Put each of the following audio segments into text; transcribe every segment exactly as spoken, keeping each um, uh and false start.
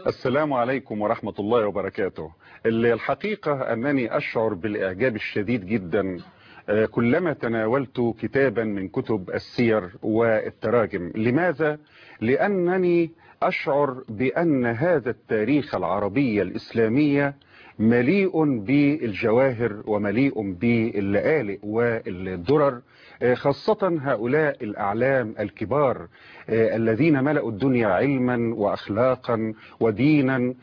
السلام عليكم ورحمة الله وبركاته. الحقيقة أنني أشعر بالإعجاب الشديد جدا كلما تناولت كتابا من كتب السير والتراجم. لماذا؟ لأنني أشعر بأن هذا التاريخ العربي الإسلامي مليء بالجواهر ومليء باللآلئ والدرر، خاصة هؤلاء الأعلام الكبار الذين ملأوا الدنيا علما وأخلاقا ودينا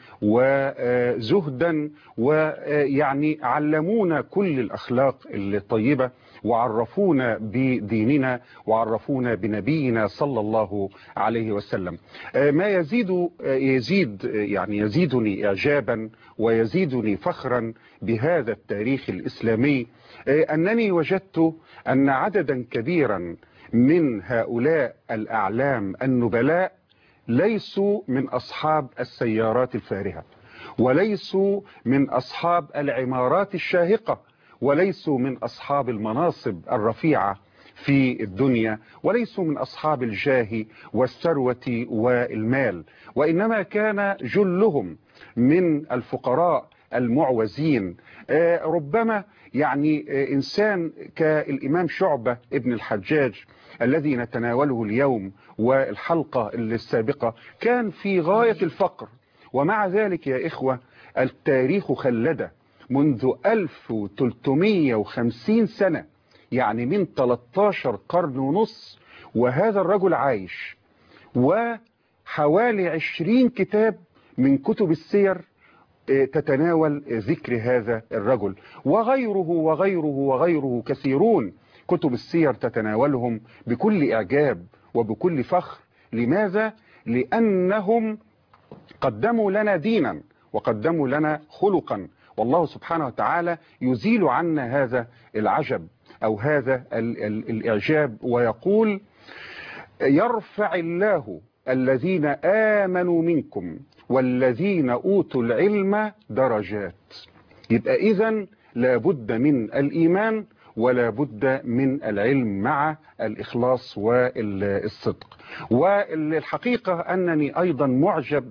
وزهدا، ويعني علمونا كل الأخلاق الطيبة وعرفونا بديننا وعرفونا بنبينا صلى الله عليه وسلم. ما يزيد يزيد يعني يزيدني إعجابا ويزيدني فخرا بهذا التاريخ الإسلامي أنني وجدت أن عددا كبيرا من هؤلاء الأعلام النبلاء ليسوا من أصحاب السيارات الفارهة، وليسوا من أصحاب العمارات الشاهقة، وليسوا من أصحاب المناصب الرفيعة في الدنيا، وليسوا من أصحاب الجاه والثروة والمال، وإنما كان جلهم من الفقراء المعوزين. ربما يعني إنسان كالإمام شعبة ابن الحجاج الذي نتناوله اليوم والحلقة السابقة كان في غاية الفقر، ومع ذلك يا إخوة التاريخ خلده منذ ألف وثلاثمئة وخمسين سنة، يعني من ثلاثة عشر قرن ونص، وهذا الرجل عايش. وحوالي عشرين كتاب من كتب السير تتناول ذكر هذا الرجل، وغيره وغيره وغيره كثيرون كتب السير تتناولهم بكل إعجاب وبكل فخر. لماذا؟ لأنهم قدموا لنا دينا وقدموا لنا خلقا، والله سبحانه وتعالى يزيل عنا هذا العجب أو هذا ال ال الإعجاب ويقول: يرفع الله الذين آمنوا منكم والذين أوتوا العلم درجات. يبقى إذن لابد من الإيمان ولا بد من العلم مع الإخلاص والصدق. والحقيقة أنني أيضا معجب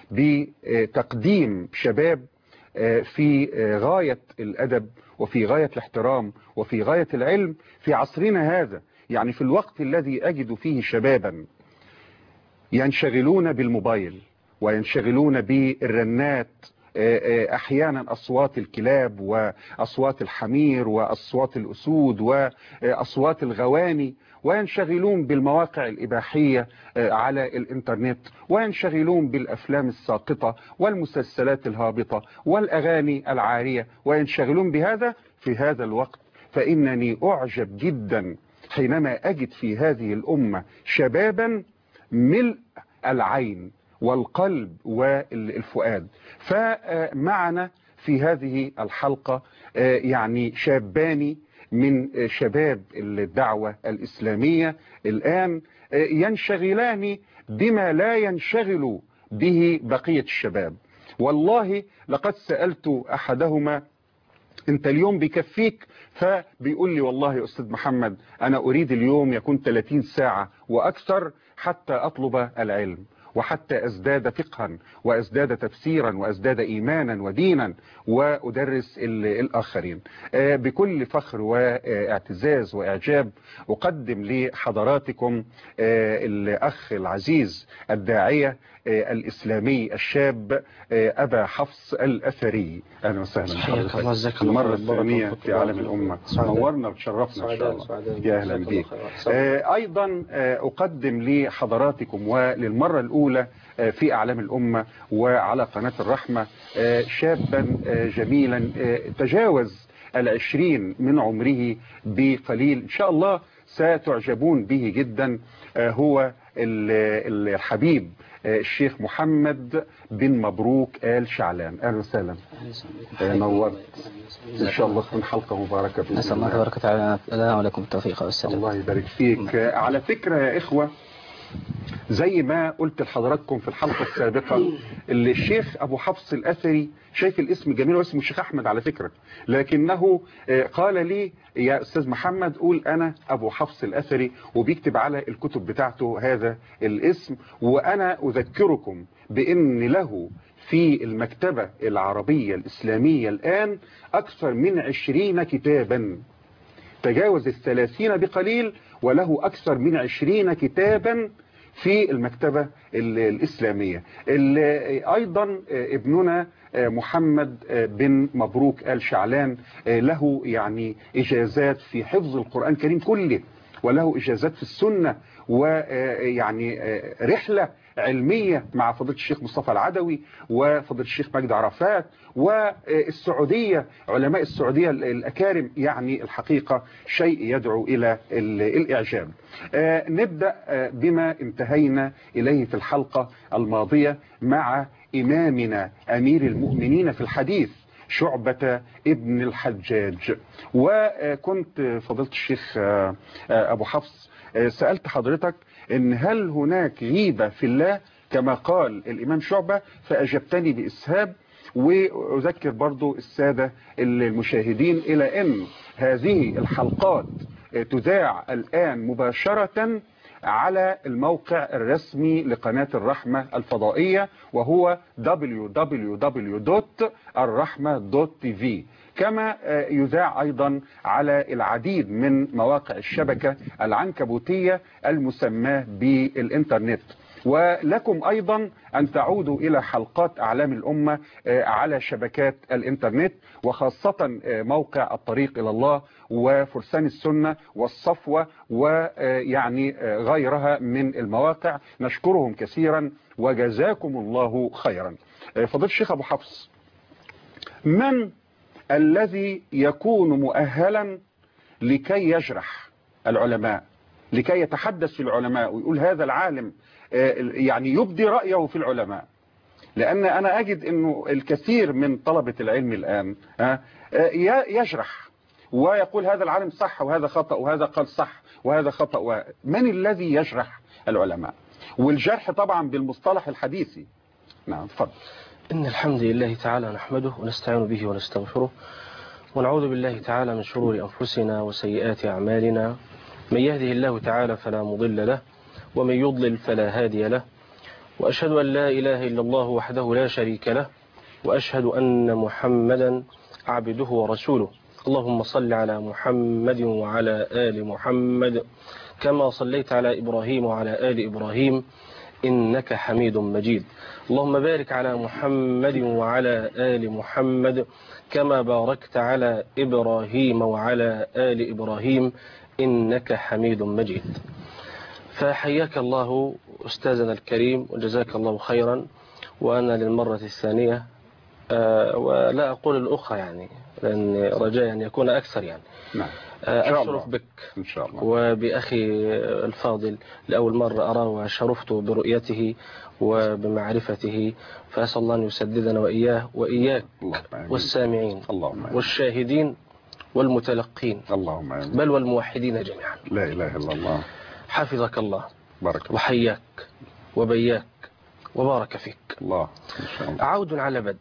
بتقديم شباب في غاية الأدب وفي غاية الاحترام وفي غاية العلم في عصرنا هذا، يعني في الوقت الذي أجد فيه شبابا ينشغلون بالموبايل وينشغلون بالرنات، أحيانا أصوات الكلاب وأصوات الحمير وأصوات الأسود وأصوات الغواني، وينشغلون بالمواقع الإباحية على الإنترنت، وينشغلون بالأفلام الساقطة والمسلسلات الهابطة والأغاني العارية، وينشغلون بهذا في هذا الوقت. فإنني أعجب جدا حينما أجد في هذه الأمة شبابا ملء العين والقلب والفؤاد. فمعنا في هذه الحلقة يعني شابان من شباب الدعوة الإسلامية الآن ينشغلان بما لا ينشغل به بقية الشباب. والله لقد سألت أحدهما: انت اليوم بيكفيك؟ فبيقول لي: والله يا أستاذ محمد أنا أريد اليوم يكون ثلاثين ساعة وأكثر حتى أطلب العلم وحتى أزداد فقها وأزداد تفسيرا وأزداد إيمانا ودينا وأدرس الآخرين. بكل فخر واعتزاز وإعجاب أقدم لحضراتكم الأخ العزيز الداعية الإسلامي الشاب أبا حفص الأثري. أهلا وسهلا بحضرتك المرة الثانية في عالم الأمة، نورنا وتشرفنا إن شاء الله. يا أهلا بيك. أيضا أقدم لحضراتكم وللمرة الأولى في أعلام الأمة وعلى قناة الرحمة شابا جميلا تجاوز العشرين من عمره بقليل، إن شاء الله ستعجبون به جدا. هو الحبيب الشيخ محمد بن مبروك آل شعلان. أهلا وسهلا، نورت. إن شاء الله تكون حلقة مباركة بإذن الله. نسأل الله تبارك وتعالى لنا ولكم التوفيق والسلام. الله يبارك فيك. على فكرة يا إخوة، زي ما قلت لحضراتكم في الحلقة السابقة، اللي الشيخ أبو حفص الأثري شايف الاسم جميل، واسمه الشيخ أحمد على فكرة، لكنه قال لي يا أستاذ محمد قول أنا أبو حفص الأثري، وبيكتب على الكتب بتاعته هذا الاسم. وأنا أذكركم بأن له في المكتبة العربية الإسلامية الآن أكثر من عشرين كتابا، تجاوز الثلاثين بقليل، وله أكثر من عشرين كتابا في المكتبة الإسلامية. أيضا ابننا محمد بن مبروك آل شعلان له يعني إجازات في حفظ القرآن الكريم كله، وله إجازات في السنة، ويعني رحلة علمية مع فضيلة الشيخ مصطفى العدوي وفضيلة الشيخ مجد عرفات والسعودية، علماء السعودية الأكارم. يعني الحقيقة شيء يدعو إلى الإعجاب. نبدأ بما انتهينا إليه في الحلقة الماضية مع إمامنا أمير المؤمنين في الحديث شعبة ابن الحجاج. وكنت فضيلة الشيخ أبو حفص سألت حضرتك إن هل هناك غيبة في الله كما قال الإمام شعبة، فأجبتني بإسهاب. وأذكر برضو السادة المشاهدين إلى أن هذه الحلقات تذاع الآن مباشرة على الموقع الرسمي لقناة الرحمة الفضائية، وهو دبليو دبليو دبليو دوت الرحمة دوت تي في، كما يذاع أيضا على العديد من مواقع الشبكة العنكبوتية المسماة بالإنترنت. ولكم أيضا أن تعودوا إلى حلقات أعلام الأمة على شبكات الإنترنت، وخاصة موقع الطريق إلى الله وفرسان السنة والصفوة ويعني غيرها من المواقع. نشكرهم كثيرا وجزاكم الله خيرا. فضيلة الشيخ أبو حفص، من الذي يكون مؤهلا لكي يجرح العلماء، لكي يتحدث في العلماء ويقول هذا العالم يعني يبدي رأيه في العلماء؟ لأن أنا أجد أنه الكثير من طلبة العلم الآن يجرح ويقول هذا العالم صح وهذا خطأ وهذا قال صح وهذا خطأ. من الذي يجرح العلماء؟ والجرح طبعا بالمصطلح الحديثي. نعم تفضل. إن الحمد لله تعالى نحمده ونستعين به ونستغفره، ونعوذ بالله تعالى من شرور أنفسنا وسيئات أعمالنا. من يهده الله تعالى فلا مضل له، ومن يضلل فلا هادي له، وأشهد أن لا إله إلا الله وحده لا شريك له، وأشهد أن محمدا عبده ورسوله. اللهم صل على محمد وعلى آل محمد كما صليت على إبراهيم وعلى آل إبراهيم إنك حميد مجيد. اللهم بارك على محمد وعلى آل محمد كما باركت على إبراهيم وعلى آل إبراهيم إنك حميد مجيد. فحياك الله أستاذنا الكريم وجزاك الله خيرا. وأنا للمرة الثانية أه ولا أقول الأخرى يعني، لأن رجاء أن يكون أكثر يعني. نعم. أشرف بك إن شاء الله. وبأخي الفاضل لأول مرة أراه وشرفت برؤيته وبمعرفته، فأسأل الله أن يسددنا وإياه وإياك والسامعين اللهم والشاهدين والمتلقين اللهم آمين. بل والموحدين جميعا. لا إله إلا الله. حفظك الله بارك الله وحياك وبياك وبارك فيك. الله إن شاء الله. عود على بدء.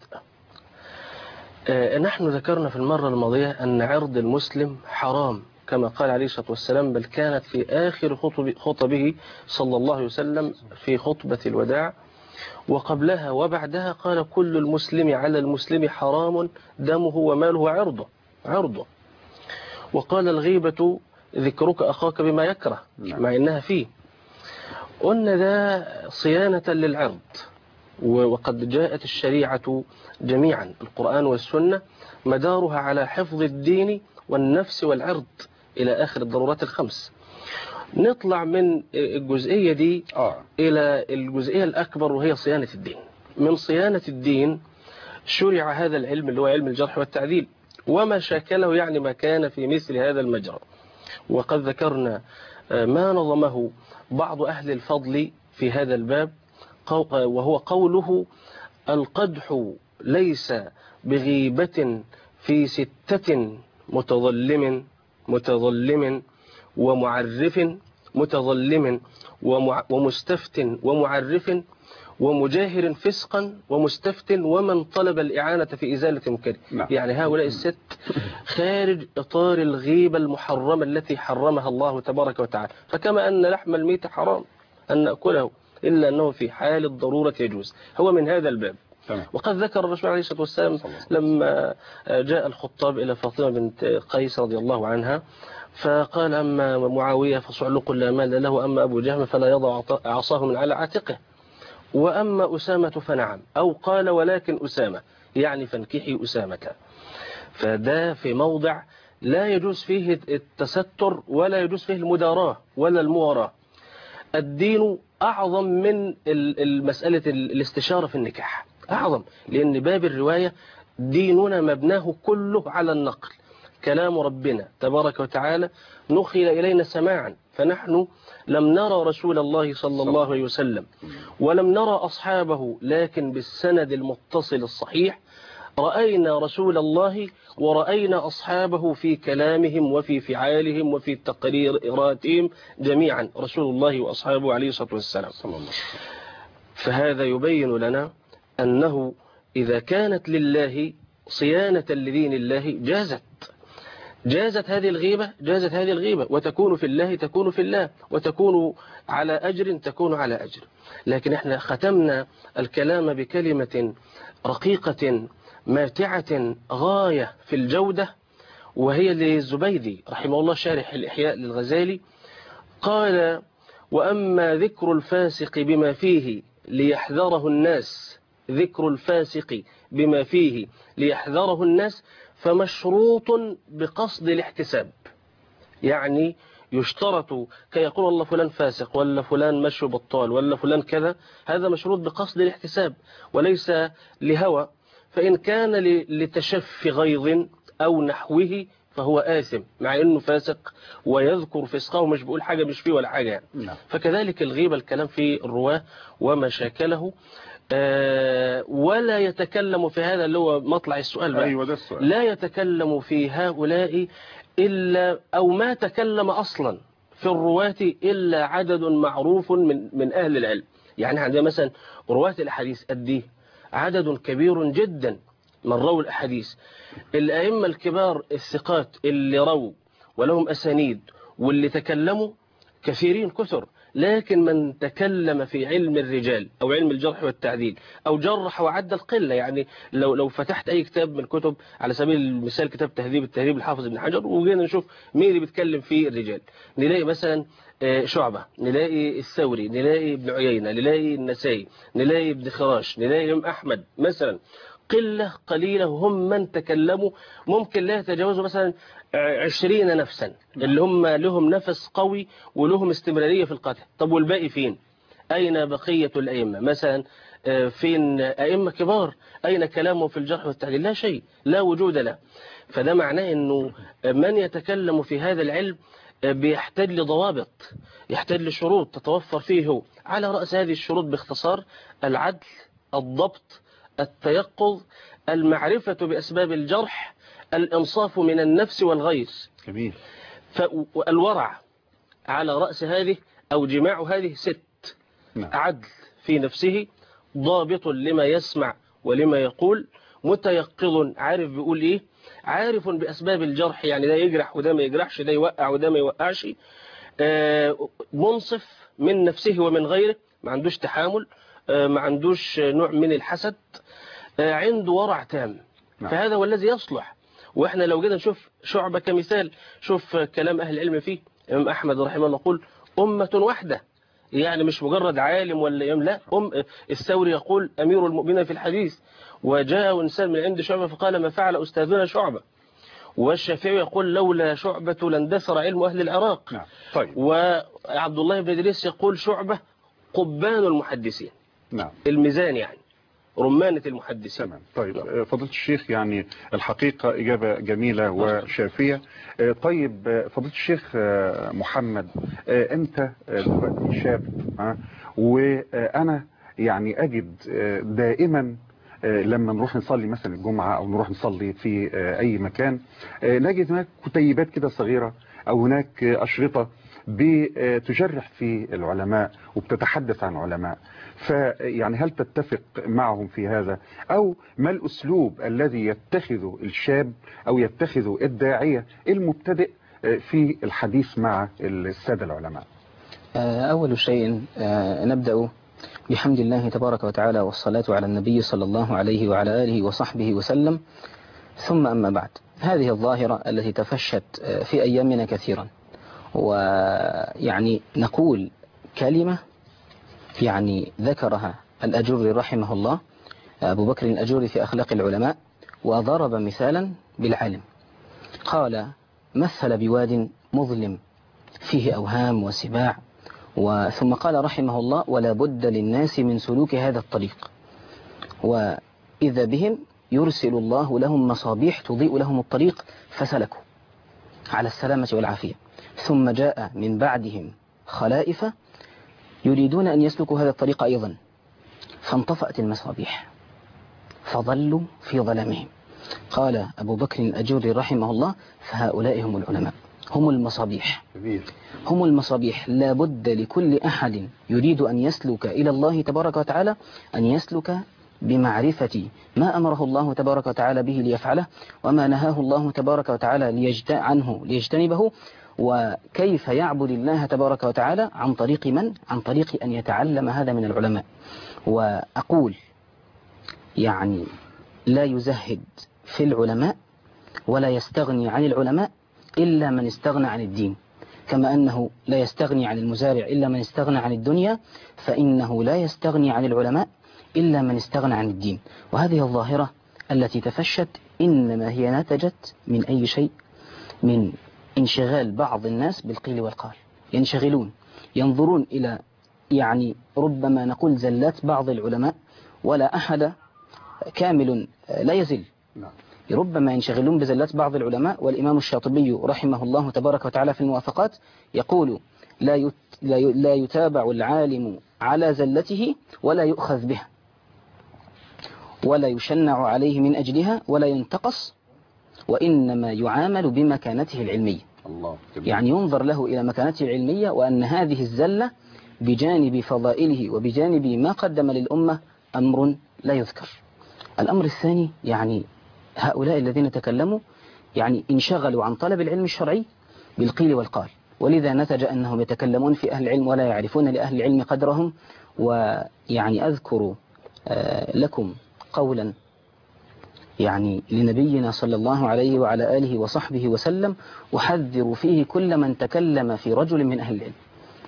آه نحن ذكرنا في المرة الماضية أن عرض المسلم حرام كما قال عليه الصلاة والسلام، بل كانت في آخر خطب خطبه صلى الله عليه وسلم في خطبة الوداع، وقبلها وبعدها قال كل المسلم على المسلم حرام دمه وماله وعرضه عرضه. وقال الغيبة ذكرك أخاك بما يكره مع إنها فيه. قلنا ده صيانة للعرض، وقد جاءت الشريعة جميعا القرآن والسنة مدارها على حفظ الدين والنفس والعرض إلى آخر الضرورات الخمس. نطلع من الجزئية دي آه. إلى الجزئية الأكبر وهي صيانة الدين. من صيانة الدين شرع هذا العلم اللي هو علم الجرح والتعديل وما شاكله، يعني ما كان في مثل هذا المجرى. وقد ذكرنا ما نظمه بعض أهل الفضل في هذا الباب، وهو قوله القدح ليس بغيبة في ستة متظلم متظلم ومعرف متظلم ومع ومستفت ومعرف ومجاهر فسقا ومستفت ومن طلب الإعانة في إزالة منكره. نعم. يعني هؤلاء الست خارج إطار الغيبة المحرمة التي حرمها الله تبارك وتعالى. فكما أن لحم الميت حرام أن نأكله إلا أنه في حال الضرورة يجوز، هو من هذا الباب. تمام. وقد ذكر الرسول عليه الصلاة والسلام لما جاء الخطاب إلى فاطمة بنت قيس رضي الله عنها فقال: أما معاوية فصعلق لا مال له، أما أبو جهم فلا يضع عصاه من على عاتقه، وأما أسامة فنعم، أو قال ولكن أسامة، يعني فانكحي أسامة. فده في موضع لا يجوز فيه التستر ولا يجوز فيه المداراة ولا المواراة. الدين أعظم من المسألة الاستشارة في النكاح، أعظم، لأن باب الرواية ديننا مبناه كله على النقل. كلام ربنا تبارك وتعالى نقل إلينا سماعا، فنحن لم نرى رسول الله صلى الله عليه وسلم ولم نرى أصحابه، لكن بالسند المتصل الصحيح رأينا رسول الله ورأينا أصحابه في كلامهم وفي فعالهم وفي تقريراتهم جميعا، رسول الله وأصحابه عليه الصلاة والسلام. فهذا يبين لنا أنه إذا كانت لله صيانة لدين الله جازت جازت هذه الغيبة جازت هذه الغيبة وتكون في الله تكون في الله، وتكون على أجر تكون على أجر. لكن احنا ختمنا الكلام بكلمة رقيقة ماتعة غاية في الجودة، وهي للزبيدي رحمه الله شارح الإحياء للغزالي، قال: وأما ذكر الفاسق بما فيه ليحذره الناس ذكر الفاسق بما فيه ليحذره الناس فمشروط بقصد الاحتساب. يعني يشترط كي يقول الله فلان فاسق ولا فلان مشي بطال ولا فلان كذا، هذا مشروط بقصد الاحتساب وليس لهوى. فإن كان لتشفي غيظ أو نحوه فهو آثم، مع أنه فاسق ويذكر فسقه مش بيقول حاجة مش فيه ولا حاجة. نعم. فكذلك الغيبة الكلام في الرواة ومشاكله، آه ولا يتكلم في هذا اللي هو مطلع السؤال بقى. أيوة ده السؤال. لا يتكلم في هؤلاء إلا أو ما تكلم أصلا في الرواة إلا عدد معروف من من أهل العلم. يعني عندنا مثلا رواة الأحاديث أديه عدد كبير جدا من رووا الأحاديث. الأئمة الكبار الثقات اللي رووا ولهم أسانيد واللي تكلموا كثيرين كثر، لكن من تكلم في علم الرجال أو علم الجرح والتعديل أو جرح وعدل قلة. يعني لو لو فتحت أي كتاب من الكتب على سبيل المثال كتاب تهذيب التهذيب الحافظ ابن حجر وجينا نشوف مين اللي بيتكلم في الرجال، نلاقي مثلا شعبة، نلاقي الثوري، نلاقي ابن عيينة، نلاقي النسائي، نلاقي ابن خراش، نلاقي إمام أحمد مثلا، قلة قليلة هم من تكلموا، ممكن لا يتجاوزوا مثلا عشرين نفسا اللي هم لهم نفس قوي ولهم استمرارية في القتل. طب والباقي فين؟ أين بقية الأئمة؟ مثلا فين أئمة كبار أين كلامهم في الجرح والتعديل؟ لا شيء، لا وجود له. فده معناه أنه من يتكلم في هذا العلم بيحتاج لضوابط، يحتاج لشروط تتوفر فيه. على رأس هذه الشروط باختصار العدل، الضبط، التيقظ، المعرفة بأسباب الجرح، الإنصاف من النفس والغير. جميل. فالورع على رأس هذه أو جماع هذه ست. نعم. عدل في نفسه، ضابط لما يسمع ولما يقول، متيقظ عارف بيقول إيه، عارف بأسباب الجرح، يعني ده يجرح وده ما يجرحش، ده يوقع وده ما يوقعش، منصف من نفسه ومن غيره، ما عندوش تحامل، ما عندوش نوع من الحسد، عنده ورع تام. نعم. فهذا هو الذي يصلح. وإحنا لو جينا نشوف شعبة كمثال، شوف كلام أهل العلم فيه. إمام أحمد رحمه الله يقول أمة واحدة، يعني مش مجرد عالم ولا يوم، لا. أم الثوري يقول أمير المؤمنين في الحديث، وجاء إنسان من عند شعبة فقال ما فعل أستاذنا شعبة. والشافعي يقول لولا شعبة لاندثر علم أهل العراق. نعم. طيب. وعبد الله بن إدريس يقول شعبة قبان المحدثين. نعم. الميزان يعني رمانة المحدثين. تمام. طيب فضيلة الشيخ، يعني الحقيقة إجابة جميلة وشافية. طيب فضيلة الشيخ محمد، أنت دلوقتي شاب، وأنا يعني أجد دائما لما نروح نصلي مثلا الجمعة أو نروح نصلي في أي مكان، نجد هناك كتيبات كده صغيرة أو هناك أشرطة بتجرح في العلماء وبتتحدث عن علماء، فيعني هل تتفق معهم في هذا؟ أو ما الأسلوب الذي يتخذه الشاب أو يتخذه الداعية المبتدئ في الحديث مع السادة العلماء؟ أول شيء نبدأ بحمد الله تبارك وتعالى والصلاة على النبي صلى الله عليه وعلى آله وصحبه وسلم، ثم أما بعد. هذه الظاهرة التي تفشت في أيامنا كثيرا، ويعني نقول كلمة يعني ذكرها الأجري رحمه الله، أبو بكر الأجري في أخلاق العلماء، وضرب مثالا بالعالم. قال: مثل بواد مظلم فيه أوهام وسباع، وثم قال رحمه الله: ولا بد للناس من سلوك هذا الطريق، وإذا بهم يرسل الله لهم مصابيح تضيء لهم الطريق فسلكوا على السلامة والعافية. ثم جاء من بعدهم خلائف يريدون أن يسلكوا هذا الطريق أيضا، فانطفأت المصابيح فظلوا في ظلامهم. قال أبو بكر الأجري رحمه الله: فهؤلاء هم العلماء، هم المصابيح، هم المصابيح. لا بد لكل أحد يريد أن يسلك إلى الله تبارك وتعالى أن يسلك بمعرفة ما أمره الله تبارك وتعالى به ليفعله، وما نهاه الله تبارك وتعالى ليجت... عنه ليجتنبه، وكيف يعبد الله تبارك وتعالى عن طريق من؟ عن طريق أن يتعلم هذا من العلماء. وأقول يعني لا يزهد في العلماء ولا يستغني عن العلماء إلا من استغنى عن الدين، كما أنه لا يستغني عن المزارع إلا من استغنى عن الدنيا، فإنه لا يستغني عن العلماء إلا من استغنى عن الدين. وهذه الظاهرة التي تفشت إنما هي نتجت من أي شيء؟ من انشغال بعض الناس بالقيل والقال، ينشغلون ينظرون إلى يعني ربما نقول زلات بعض العلماء، ولا أحد كامل لا يزل، ربما ينشغلون بزلات بعض العلماء. والإمام الشاطبي رحمه الله تبارك وتعالى في الموافقات يقول: لا لا يتابع العالم على زلته ولا يؤخذ بها، ولا يشنع عليه من أجلها، ولا ينتقص، وإنما يعامل بمكانته العلمية. الله. يعني ينظر له إلى مكانته العلمية، وأن هذه الزلة بجانب فضائله وبجانب ما قدم للأمة أمر لا يذكر. الأمر الثاني، يعني هؤلاء الذين تكلموا يعني انشغلوا عن طلب العلم الشرعي بالقيل والقال، ولذا نتج أنهم يتكلمون في أهل العلم ولا يعرفون لأهل العلم قدرهم. ويعني أذكر لكم قولا يعني لنبينا صلى الله عليه وعلى آله وصحبه وسلم، أحذر فيه كل من تكلم في رجل من أهل العلم.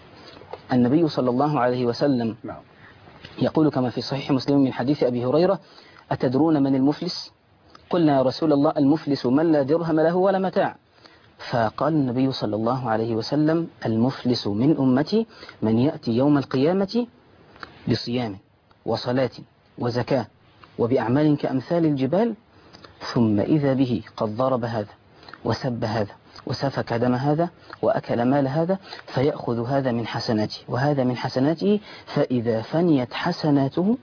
النبي صلى الله عليه وسلم يقول كما في صحيح مسلم من حديث أبي هريرة: أتدرون من المفلس؟ قلنا يا رسول الله: المفلس من لا درهم له ولا متاع. فقال النبي صلى الله عليه وسلم: المفلس من أمتي من يأتي يوم القيامة بصيام وصلاة وزكاة وبأعمال كأمثال الجبال، ثم إذا به قد ضرب هذا وسب هذا وسفك دم هذا وأكل مال هذا، فيأخذ هذا من حسناته وهذا من حسناته، فإذا فنيت حسناته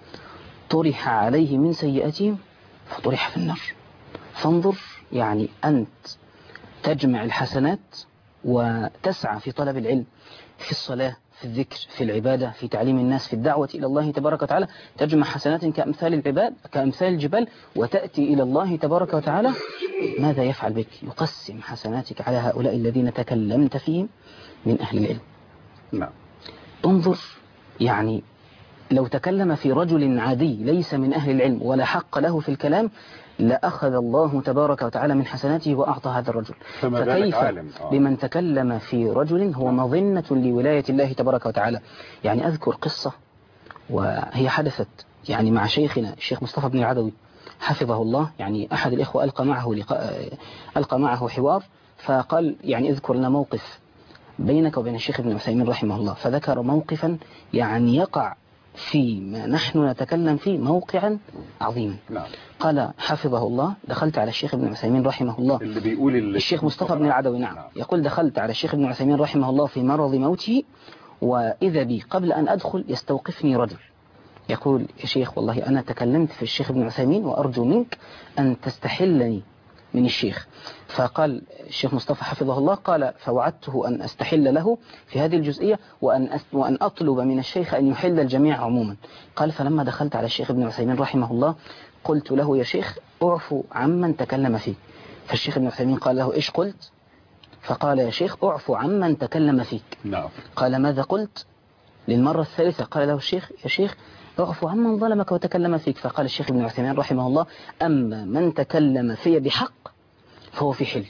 طرح عليه من سيئاتهم فطرح في النار. فانظر، يعني أنت تجمع الحسنات وتسعى في طلب العلم، في الصلاة، في الذكر، في العبادة، في تعليم الناس، في الدعوة إلى الله تبارك وتعالى، تجمع حسنات كأمثال العباد كأمثال الجبال، وتأتي إلى الله تبارك وتعالى، ماذا يفعل بك؟ يقسم حسناتك على هؤلاء الذين تكلمت فيهم من أهل العلم. نعم. انظر، يعني لو تكلم في رجل عادي ليس من أهل العلم ولا حق له في الكلام، لأخذ الله تبارك وتعالى من حسناته وأعطى هذا الرجل. فكيف بمن تكلم في رجل هو مظنة لولاية الله تبارك وتعالى؟ يعني أذكر قصة وهي حدثت يعني مع شيخنا الشيخ مصطفى بن العدوي حفظه الله. يعني أحد الإخوة ألقى معه لقاء ألقى معه حوار، فقال يعني اذكر لنا موقف بينك وبين الشيخ ابن عثيمين رحمه الله، فذكر موقفا يعني يقع فيما نحن نتكلم فيه موقعا عظيما. نعم. قال حفظه الله: دخلت على الشيخ ابن عثيمين رحمه الله، اللي بيقول اللي الشيخ مصطفى بن العدوي. نعم. نعم. يقول: دخلت على الشيخ ابن عثيمين رحمه الله في مرض موته، وإذا بي قبل أن أدخل يستوقفني رجل يقول: يا شيخ والله أنا تكلمت في الشيخ ابن عثيمين وأرجو منك أن تستحلني من الشيخ. فقال الشيخ مصطفى حفظه الله قال فوعدته أن أستحل له في هذه الجزئية وأن أس- وأن أطلب من الشيخ أن يحل الجميع عموما. قال فلما دخلت على الشيخ ابن عثيمين رحمه الله قلت له يا شيخ اعفو عمن تكلم فيك. فالشيخ ابن عثيمين قال له إيش قلت؟ فقال يا شيخ اعفو عمن تكلم فيك. نعم. قال ماذا قلت؟ للمرة الثالثة قال له الشيخ يا شيخ اعفو عمن ظلمك وتكلم فيك. فقال الشيخ ابن عثيمين رحمه الله أما من تكلم في بحق فهو في حل،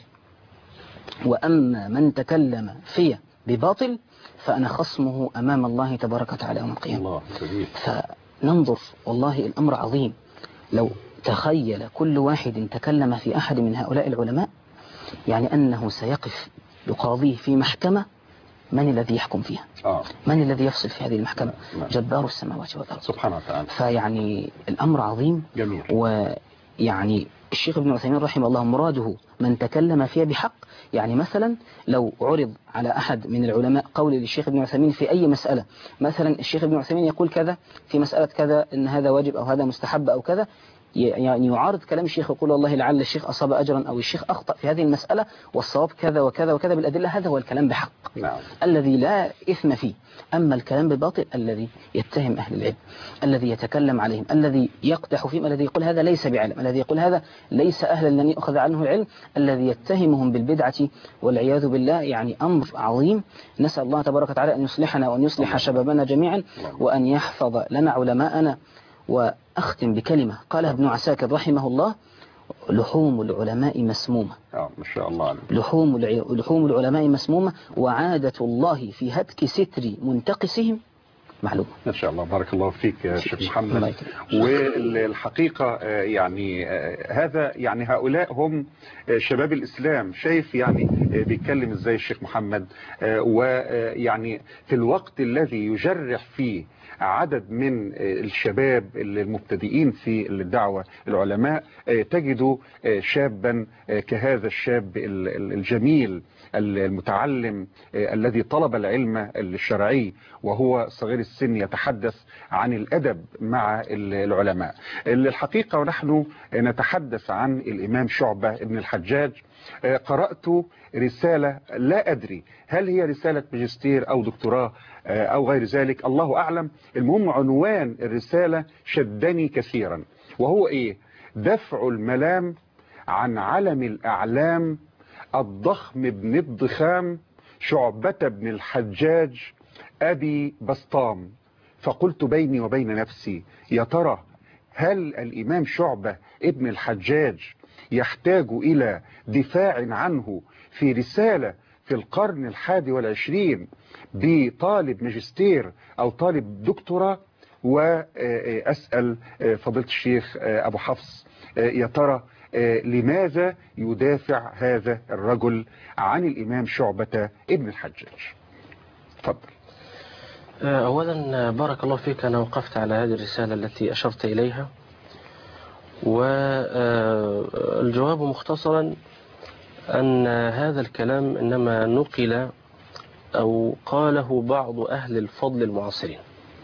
وأما من تكلم في بباطل فأنا خصمه أمام الله تبارك وتعالى يوم القيامة. الله جميل. فننظر والله الأمر عظيم. لو تخيل كل واحد تكلم في أحد من هؤلاء العلماء يعني أنه سيقف يقاضيه في محكمة، من الذي يحكم فيها؟ آه. من الذي يفصل في هذه المحكمة؟ نعم. جبار السماوات والأرض سبحانه وتعالى. فيعني الأمر عظيم. جميل. ويعني الشيخ ابن عثيمين رحمه الله مراده من تكلم فيه بحق. يعني مثلا لو عرض على أحد من العلماء قول للشيخ ابن عثيمين في أي مسألة، مثلا الشيخ ابن عثيمين يقول كذا في مسألة كذا إن هذا واجب أو هذا مستحب أو كذا، يعني يعارض كلام الشيخ يقول والله لعل الشيخ أصاب أجرا أو الشيخ أخطأ في هذه المسألة والصواب كذا وكذا وكذا بالأدلة. هذا هو الكلام بحق. نعم. الذي لا إثم فيه. أما الكلام بالباطل الذي يتهم أهل العلم، الذي يتكلم عليهم، الذي يقدح فيهم، الذي يقول هذا ليس بعلم، الذي يقول هذا ليس أهلا لن يأخذ عنه العلم، الذي يتهمهم بالبدعة والعياذ بالله. يعني أمر عظيم. نسأل الله تبارك وتعالى أن يصلحنا وأن يصلح شبابنا جميعا وأن يحفظ لنا علماءنا. وأختم بكلمة قالها ابن عساكر رحمه الله: لحوم العلماء مسمومة. آه ما شاء الله. لحوم الع... لحوم العلماء مسمومة، وعادة الله في هتك ستر منتقسهم معلومة. ما شاء الله. بارك الله فيك يا شيخ محمد. والحقيقة يعني هذا يعني هؤلاء هم شباب الإسلام. شايف يعني بيتكلم ازاي الشيخ محمد، ويعني في الوقت الذي يجرح فيه عدد من الشباب المبتدئين في الدعوة العلماء تجدوا شابا كهذا الشاب الجميل المتعلم الذي طلب العلم الشرعي وهو صغير السن يتحدث عن الأدب مع العلماء. الحقيقة ونحن نتحدث عن الإمام شعبة ابن الحجاج قرأت رسالة لا أدري هل هي رسالة ماجستير أو دكتوراه أو غير ذلك، الله أعلم. المهم عنوان الرسالة شدني كثيرا، وهو إيه؟ دفع الملام عن علم الأعلام الضخم ابن الضخام شعبة بن الحجاج أبي بسطام. فقلت بيني وبين نفسي يا ترى هل الإمام شعبة ابن الحجاج يحتاج إلى دفاع عنه في رسالة في القرن الحادي والعشرين بطالب ماجستير أو طالب دكتوراه؟ وأسأل فضيلة الشيخ أبو حفص يا ترى لماذا يدافع هذا الرجل عن الإمام شعبة ابن الحجاج؟ تفضل. أولا بارك الله فيك، أنا وقفت على هذه الرسالة التي أشرت إليها، والجواب مختصرا أن هذا الكلام إنما نقل أو قاله بعض أهل الفضل المعاصرين،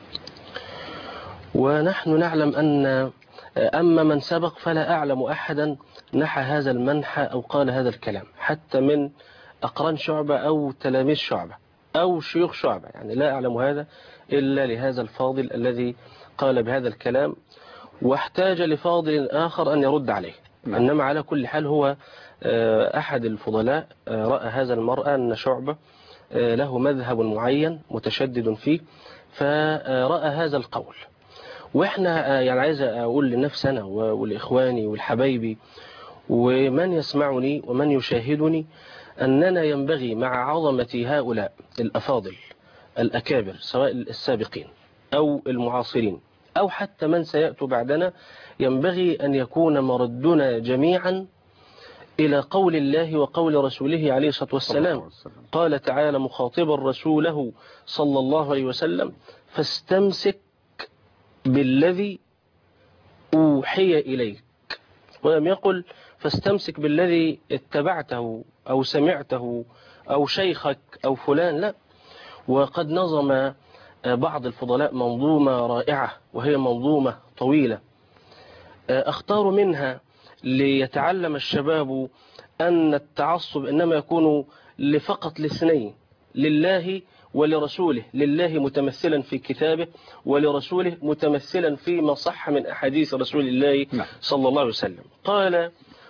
ونحن نعلم أن أما من سبق فلا أعلم أحدا نحى هذا المنحى أو قال هذا الكلام، حتى من أقران شعبة أو تلاميذ شعبة أو شيوخ شعبة، يعني لا أعلم هذا إلا لهذا الفاضل الذي قال بهذا الكلام واحتاج لفاضل آخر أن يرد عليه. إنما على كل حال هو أحد الفضلاء رأى هذا المرأة أن شعبة له مذهب معين متشدد فيه، فرأى هذا القول. وإحنا يعني عايز أقول لنفسنا والإخواني والحبايبي ومن يسمعني ومن يشاهدني أننا ينبغي مع عظمة هؤلاء الأفاضل الأكابر سواء السابقين أو المعاصرين أو حتى من سيأتوا بعدنا، ينبغي أن يكون مردنا جميعا إلى قول الله وقول رسوله عليه الصلاة والسلام. قال تعالى مخاطبا رسوله صلى الله عليه وسلم: فاستمسك بالذي أوحي إليك، ولم يقل فاستمسك بالذي اتبعته أو سمعته أو شيخك أو فلان، لا. وقد نظم بعض الفضلاء منظومة رائعة وهي منظومة طويلة، أختار منها ليتعلم الشباب أن التعصب إنما يكون لفقط لاثنين، لله ولرسوله، لله متمثلا في كتابه، ولرسوله متمثلا فيما صح من أحاديث رسول الله صلى الله عليه وسلم. قال: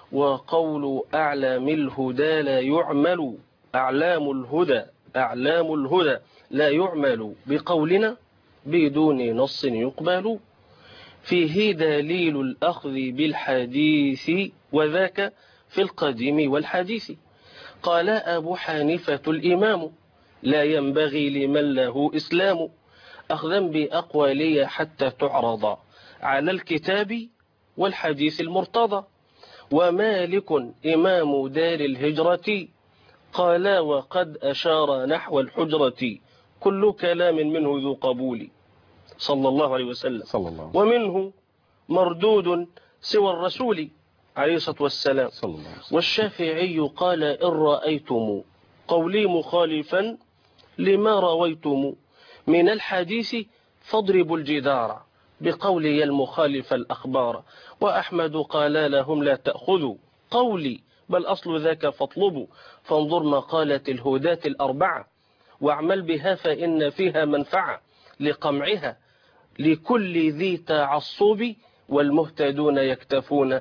وقول أعلام الهدى لا يعمل، أعلام الهدى أعلام الهدى لا يعمل بقولنا بدون نص يقبل، فيه دليل الأخذ بالحديث وذاك في القديم والحديث. قال أبو حنيفة الإمام: لا ينبغي لمن له إسلام أخذا بأقوالي حتى تعرض على الكتاب والحديث المرتضى. ومالك إمام دار الهجرة قال وقد أشار نحو الحجرة، كل كلام منه ذو قبول صلى الله عليه وسلم، صلى الله عليه وسلم. ومنه مردود سوى الرسول عليه الصلاة والسلام. صلى الله عليه وسلم. والشافعي قال: إن رأيتم قولي مخالفا لما رويتم من الحديث فاضربوا الجدار بقولي المخالف الأخبار. وأحمد قال لهم: لا تأخذوا قولي بل أصل ذاك فاطلبوا، فانظر ما قالت الهداة الأربعة واعمل بها فإن فيها منفعة لقمعها لكل ذي تعصب، والمهتدون يكتفون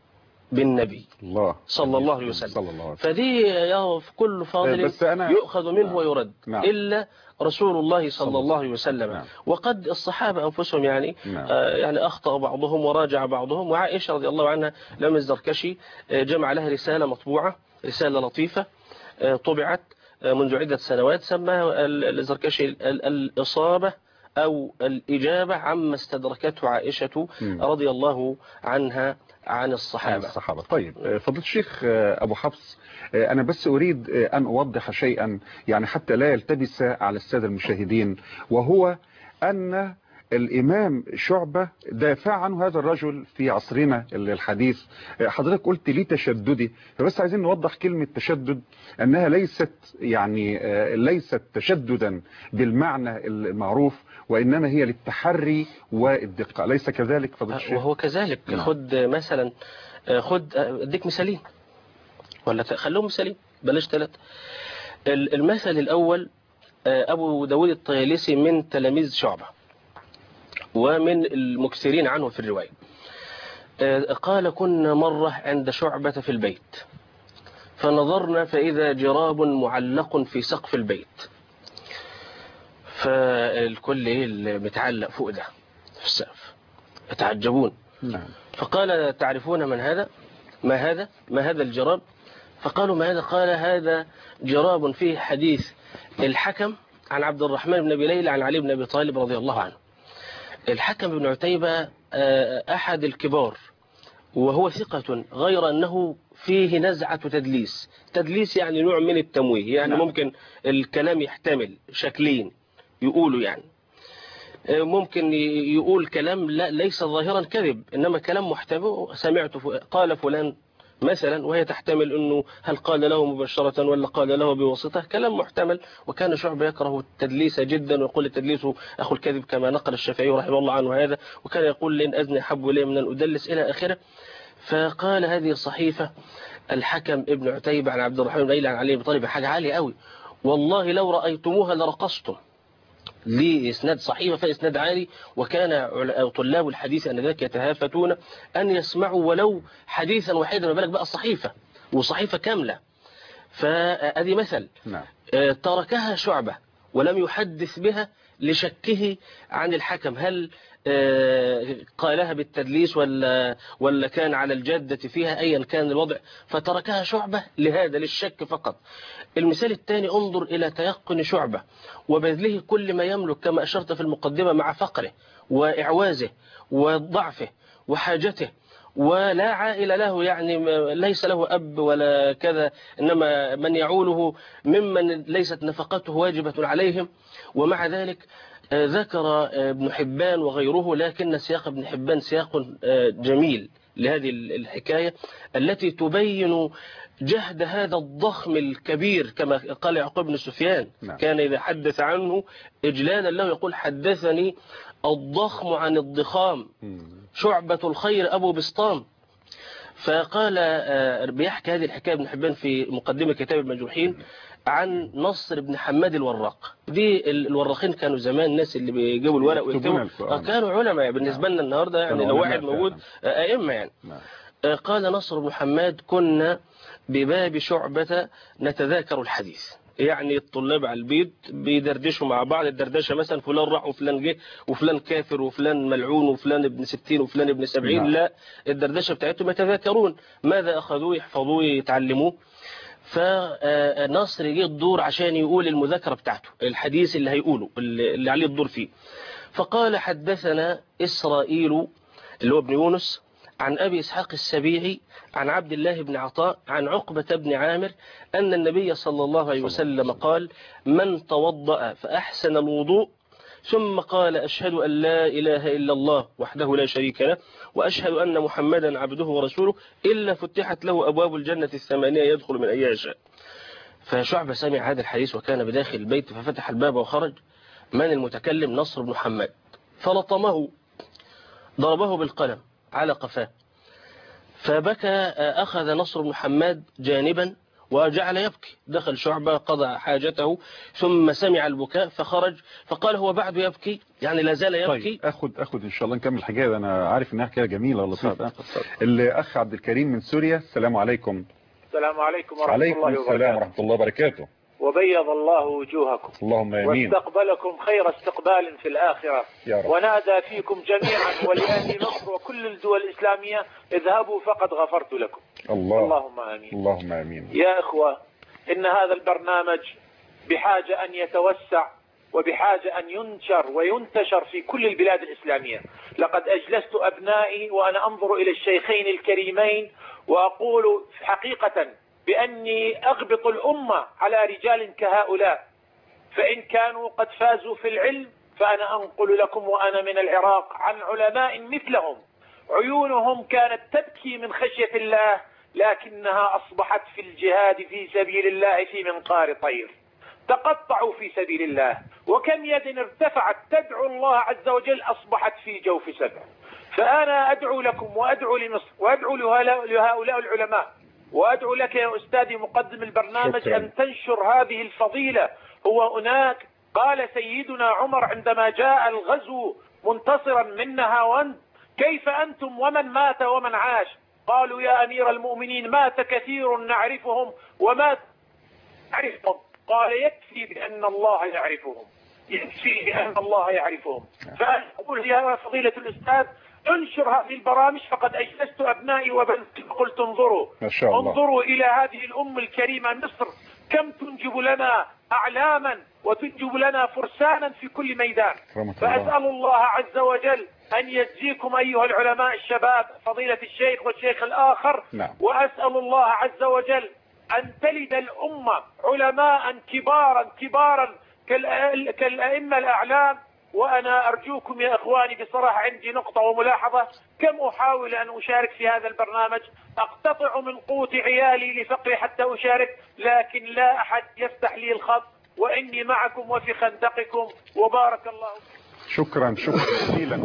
بالنبي الله صلى الله عليه وسلم. صلى الله عليه وسلم. فدي يا في كل فاضل يؤخذ منه ويرد. نعم. إلا رسول الله صلى الله عليه وسلم. نعم. وقد الصحابة أنفسهم يعني نعم. آه يعني أخطأ بعضهم وراجع بعضهم. وعائشة رضي الله عنها لما الزركشي جمع لها رسالة مطبوعة، رسالة لطيفة آه طبعت آه منذ عدة سنوات، سماها الزركشي الإصابة أو الإجابة عما استدركته عائشة رضي الله عنها عن الصحابة. الصحابة. طيب فضيلة الشيخ أبو حفص، أنا بس أريد أن أوضح شيئا يعني حتى لا يلتبس على السادة المشاهدين، وهو أن الإمام شعبة دافع عنه هذا الرجل في عصرنا الحديث. حضرتك قلت لي تشددي، فبس عايزين نوضح كلمة تشدد أنها ليست يعني ليست تشددا بالمعنى المعروف، وإنما هي للتحري والدقة، أليس كذلك فضيلة الشيخ؟ وهو كذلك. نعم. خد مثلا خد اديك مثالين ولا خلوهم مثالين بلاش ثلاثة. المثل الأول أبو داود الطيالسي من تلاميذ شعبة ومن المكثرين عنه في الرواية. قال: كنا مرة عند شعبة في البيت فنظرنا فإذا جراب معلق في سقف البيت، فالكل متعلق فوق ده في السقف يتعجبون. نعم. فقال: تعرفون من هذا؟ ما هذا؟ ما هذا الجراب؟ فقالوا: ما هذا؟ قال: هذا جراب فيه حديث الحكم عن عبد الرحمن بن أبي ليلى عن علي بن أبي طالب رضي الله عنه. الحكم بن عتيبة أحد الكبار وهو ثقة، غير أنه فيه نزعة تدليس. تدليس يعني نوع من التمويه، يعني نعم. ممكن الكلام يحتمل شكلين يقولوا، يعني ممكن يقول كلام لا ليس ظاهرا كذب، إنما كلام محتمل. سمعت قال فلان مثلا، وهي تحتمل أنه هل قال له مباشرة ولا قال له بواسطة، كلام محتمل. وكان شعبة يكره التدليس جدا ويقول التدليس أخو الكذب كما نقل الشافعي رحمه الله عنه هذا، وكان يقول لئن أذني أحب إلي من أن أدلس إلى آخره. فقال: هذه الصحيفة الحكم ابن عتيبة عن عبد الرحمن بن ليلى عن علي بن طالب حاجة عالية قوي، والله لو رأيتموها لرقصتم. ليه إسناد صحيفة فإسناد عالي، وكان طلاب الحديث أنذاك يتهافتون أن يسمعوا ولو حديثا واحدا، ما بالك بقى الصحيفة وصحيفة كاملة. فأدي مثل. نعم. تركها شعبة ولم يحدث بها لشكه عن الحكم هل قالها بالتدليس ولا ولا كان على الجادة فيها، أيا كان الوضع، فتركها شعبة لهذا للشك فقط. المثال الثاني: انظر إلى تيقن شعبة وبذله كل ما يملك كما أشرت في المقدمة، مع فقره وإعوازه وضعفه وحاجته، ولا عائل له، يعني ليس له أب ولا كذا، إنما من يعوله ممن ليست نفقته واجبة عليهم. ومع ذلك ذكر ابن حبان وغيره، لكن سياق ابن حبان سياق جميل لهذه الحكاية التي تبين جهد هذا الضخم الكبير، كما قال يعقوب بن سفيان. نعم. كان إذا حدث عنه إجلالا له يقول: حدثني الضخم عن الضخام، شعبة الخير أبو بسطام. فقال آه، بيحكي هذه الحكاية ابن حبان في مقدمة كتاب المجروحين عن نصر بن حماد الوراق. دي ال- الوراقين كانوا زمان الناس اللي بيجيبوا الورق يكتبون ويكتبوا، القرآن. آه، كانوا علماء بالنسبة لنا النهاردة، يعني كانوا لو علماء واحد موجود فعلا. آه، أئمة يعني. نعم. آه، قال نصر بن حماد كنا بباب شعبة نتذاكر الحديث. يعني الطلاب على البيت بيدردشوا مع بعض الدردشة، مثلا فلان راح وفلان جه وفلان كافر وفلان ملعون وفلان ابن ستين وفلان ابن سبعين. نعم. لا، الدردشة بتاعتهم يتذاكرون ماذا أخذوه يحفظوه يتعلموه. فنصر جه الدور عشان يقول المذاكرة بتاعته، الحديث اللي هيقوله اللي اللي عليه الدور فيه. فقال حدثنا إسرائيل اللي هو ابن يونس عن أبي إسحاق السبيعي عن عبد الله بن عطاء عن عقبة بن عامر أن النبي صلى الله عليه وسلم قال من توضأ فأحسن الوضوء ثم قال أشهد أن لا إله إلا الله وحده لا شريك له وأشهد أن محمدا عبده ورسوله إلا فتحت له أبواب الجنة الثمانية يدخل من أيها شاء. فشعبة سمع هذا الحديث وكان بداخل البيت ففتح الباب وخرج. من المتكلم؟ نصر بن حماد. فلطمه، ضربه بالقلم على قفاه. فبكى. أخذ نصر بن حماد جانبا وجعل يبكي. دخل شعبة قضى حاجته ثم سمع البكاء فخرج فقال هو بعد يبكي، يعني لا زال يبكي. طيب اخد اخد ان شاء الله نكمل الحكايه. انا عارف انها حكايه جميله ولطيفه. الاخ عبد الكريم من سوريا، السلام عليكم. السلام عليكم ورحمة عليكم الله السلام وبركاته. ورحمه الله وبركاته. وبيض الله وجوهكم اللهم امين. واستقبلكم خير استقبال في الآخرة. يا رب. ونادى فيكم جميعا ولأهل مصر وكل الدول الإسلامية اذهبوا فقد غفرت لكم. الله. اللهم آمين. اللهم امين. يا إخوة، إن هذا البرنامج بحاجة أن يتوسع وبحاجة أن ينشر وينتشر في كل البلاد الإسلامية. لقد أجلست أبنائي وأنا أنظر إلى الشيخين الكريمين وأقول حقيقة بأني أغبط الأمة على رجال كهؤلاء، فإن كانوا قد فازوا في العلم فأنا أنقل لكم وأنا من العراق عن علماء مثلهم عيونهم كانت تبكي من خشية الله لكنها أصبحت في الجهاد في سبيل الله في منقار طير، تقطعوا في سبيل الله، وكم يد ارتفعت تدعو الله عز وجل أصبحت في جوف سبع. فأنا أدعو لكم وأدعو لمصر وأدعو لهؤلاء العلماء وأدعو لك يا أستاذي مقدم البرنامج شكرا. أن تنشر هذه الفضيلة. هو هناك قال سيدنا عمر عندما جاء الغزو منتصرا من نهاوند كيف أنتم ومن مات ومن عاش؟ قالوا يا أمير المؤمنين مات كثير نعرفهم ومات نعرفهم. قال يكفي بأن الله يعرفهم، يكفي بأن الله يعرفهم. فأقول يا فضيلة الأستاذ انشر هذه البرامج. فقد أجلست أبنائي وبنتي وقلت انظروا ما شاء الله. انظروا إلى هذه الأم الكريمة مصر كم تنجب لنا أعلاما وتنجب لنا فرسانا في كل ميدان. فأسأل الله عز وجل أن يجزيكم أيها العلماء الشباب فضيلة الشيخ والشيخ الآخر. نعم. وأسأل الله عز وجل أن تلد الأمة علماء كبارا كبارا كالأ- كالأئمة الأعلام. وأنا أرجوكم يا إخواني بصراحة عندي نقطة وملاحظة، كم أحاول أن أشارك في هذا البرنامج أقتطع من قوت عيالي لفقري حتى أشارك، لكن لا أحد يفتح لي الخط، وإني معكم وفي خندقكم وبارك الله. شكرا شكرا جزيلا.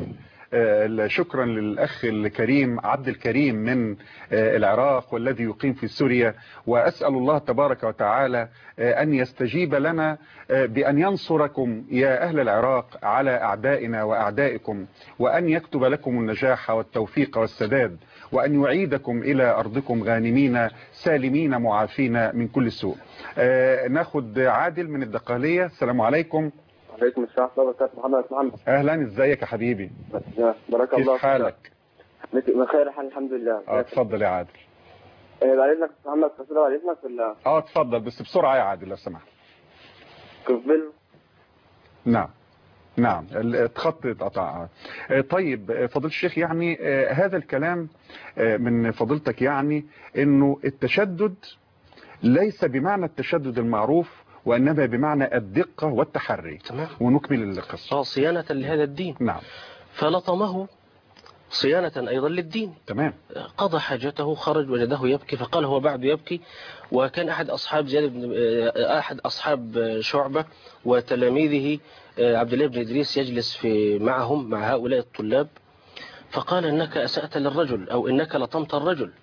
آه، شكرا للأخ الكريم عبد الكريم من آه، العراق والذي يقيم في سوريا. وأسأل الله تبارك وتعالى آه، أن يستجيب لنا آه، بأن ينصركم يا أهل العراق على أعدائنا وأعدائكم، وأن يكتب لكم النجاح والتوفيق والسداد، وأن يعيدكم إلى أرضكم غانمين سالمين معافين من كل سوء. آه، ناخد عادل من الدقهلية. السلام عليكم. عليكم السلام ورحمة الله وبركاته. محمد محمد اهلا، ازيك يا حبيبي؟ بارك الله كيف حالك؟ بخير حال الحمد لله. اه اتفضل يا عادل. آه، بعد اذنك محمد تصل بعد اذنك ولا؟ اه اتفضل بس بسرعه يا عادل لو سمحت. قبل. نعم نعم الخط اتقطع. آه، طيب آه، فضيلة الشيخ، يعني آه، هذا الكلام آه، من فضيلتك، يعني انه التشدد ليس بمعنى التشدد المعروف وانما بمعنى الدقة والتحري. تمام. ونكمل القصة. آه، صيانة لهذا الدين. نعم. فلطمه صيانة أيضا للدين. تمام. قضى حاجته، خرج وجده يبكي فقال هو بعد يبكي. وكان أحد أصحاب زياد بن أحد أصحاب شعبة وتلاميذه عبد الله بن إدريس يجلس في معهم مع هؤلاء الطلاب، فقال إنك أسأت للرجل أو إنك لطمت الرجل.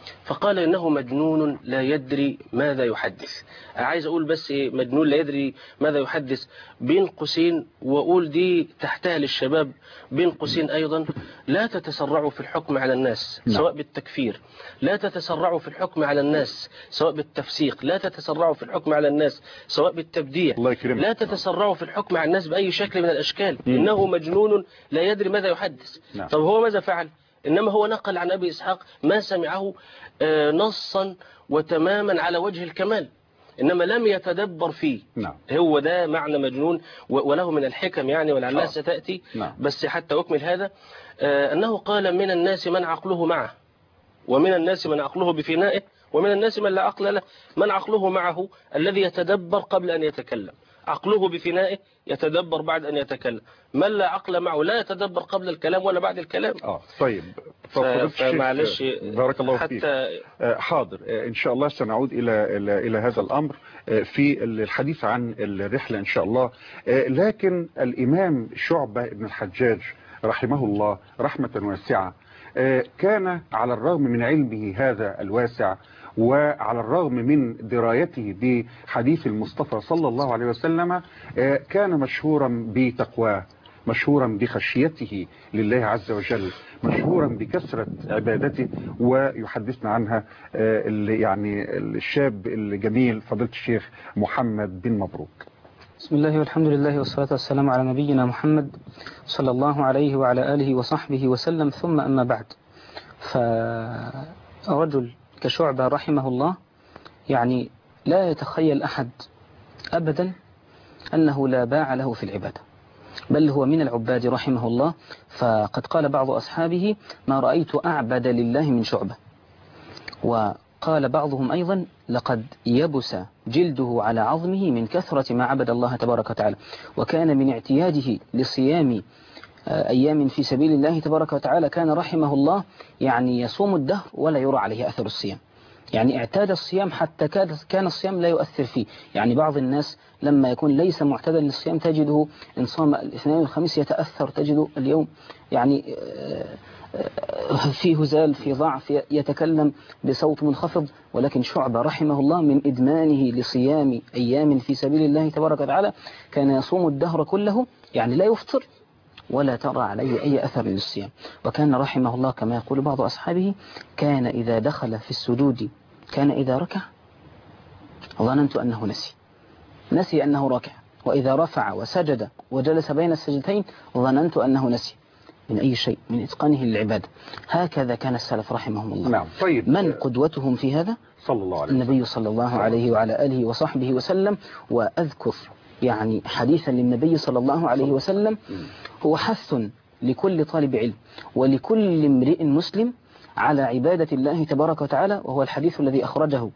فقال إنه مجنون لا يدري ماذا يحدث. عايز أقول بس إيه مجنون لا يدري ماذا يحدث بين قوسين، وأقول دي تحتها للشباب بين قوسين أيضا: لا تتسرعوا في الحكم على الناس سواء بالتكفير، لا تتسرعوا في الحكم على الناس سواء بالتفسيق، لا تتسرعوا في الحكم على الناس سواء بالتبديع، الله يكرمك. لا تتسرعوا في الحكم على الناس بأي شكل من الأشكال. إنه مجنون لا يدري ماذا يحدث. نعم. طب هو ماذا فعل؟ إنما هو نقل عن أبي إسحاق ما سمعه نصا وتماما على وجه الكمال، إنما لم يتدبر فيه. نعم. هو ده معنى مجنون، وله من الحكم يعني ولعلها آه. ستأتي. نعم. بس حتى أكمل هذا، أنه قال: من الناس من عقله معه، ومن الناس من عقله بفنائه، ومن الناس من لا عقل له. من عقله معه الذي يتدبر قبل أن يتكلم، عقله بفنائه يتدبر بعد أن يتكلم. من لا عقل معه لا يتدبر قبل الكلام ولا بعد الكلام. اه طيب. فمعلش بارك الله فيك. حتى حاضر، إن شاء الله سنعود إلى إلى إلى هذا الأمر في الحديث عن الرحلة إن شاء الله. لكن الإمام شعبة بن الحجاج رحمه الله رحمة واسعة كان على الرغم من علمه هذا الواسع، وعلى الرغم من درايته بحديث المصطفى صلى الله عليه وسلم، كان مشهورا بتقواه، مشهورا بخشيته لله عز وجل، مشهورا بكثرة عبادته، ويحدثنا عنها يعني الشاب الجميل فضيلة الشيخ محمد بن مبروك. بسم الله والحمد لله والصلاة والسلام على نبينا محمد صلى الله عليه وعلى آله وصحبه وسلم، ثم أما بعد. فرجل كشعبة رحمه الله يعني لا يتخيل أحد أبدا أنه لا باع له في العبادة، بل هو من العباد رحمه الله. فقد قال بعض أصحابه: ما رأيت أعبد لله من شعبة. وقال بعضهم أيضا: لقد يبس جلده على عظمه من كثرة ما عبد الله تبارك وتعالى. وكان من اعتياده لصيام أيام في سبيل الله تبارك وتعالى كان رحمه الله يعني يصوم الدهر ولا يرى عليه أثر الصيام، يعني اعتاد الصيام حتى كان الصيام لا يؤثر فيه. يعني بعض الناس لما يكون ليس معتادا للصيام تجده إن صام الاثنين والخميس يتأثر، تجده اليوم يعني في هزال، في ضعف، يتكلم بصوت منخفض. ولكن شعبة رحمه الله من إدمانه لصيام أيام في سبيل الله تبارك وتعالى كان يصوم الدهر كله، يعني لا يفطر ولا ترى عليه أي أثر للصيام. وكان رحمه الله كما يقول بعض أصحابه: كان إذا دخل في السجود كان إذا ركع ظننت أنه نسي نسي أنه راكع، وإذا رفع وسجد وجلس بين السجدتين ظننت أنه نسي. من أي شيء، من إتقانه للعبادة. هكذا كان السلف رحمهم الله. نعم. طيب. من قدوتهم في هذا؟ صلى الله عليه وسلم. النبي صلى الله عليه وعلى آله وصحبه وسلم. وأذكر يعني حديثا للنبي صلى الله عليه وسلم هو حث لكل طالب علم ولكل امرئ مسلم على عبادة الله تبارك وتعالى، وهو الحديث الذي أخرجه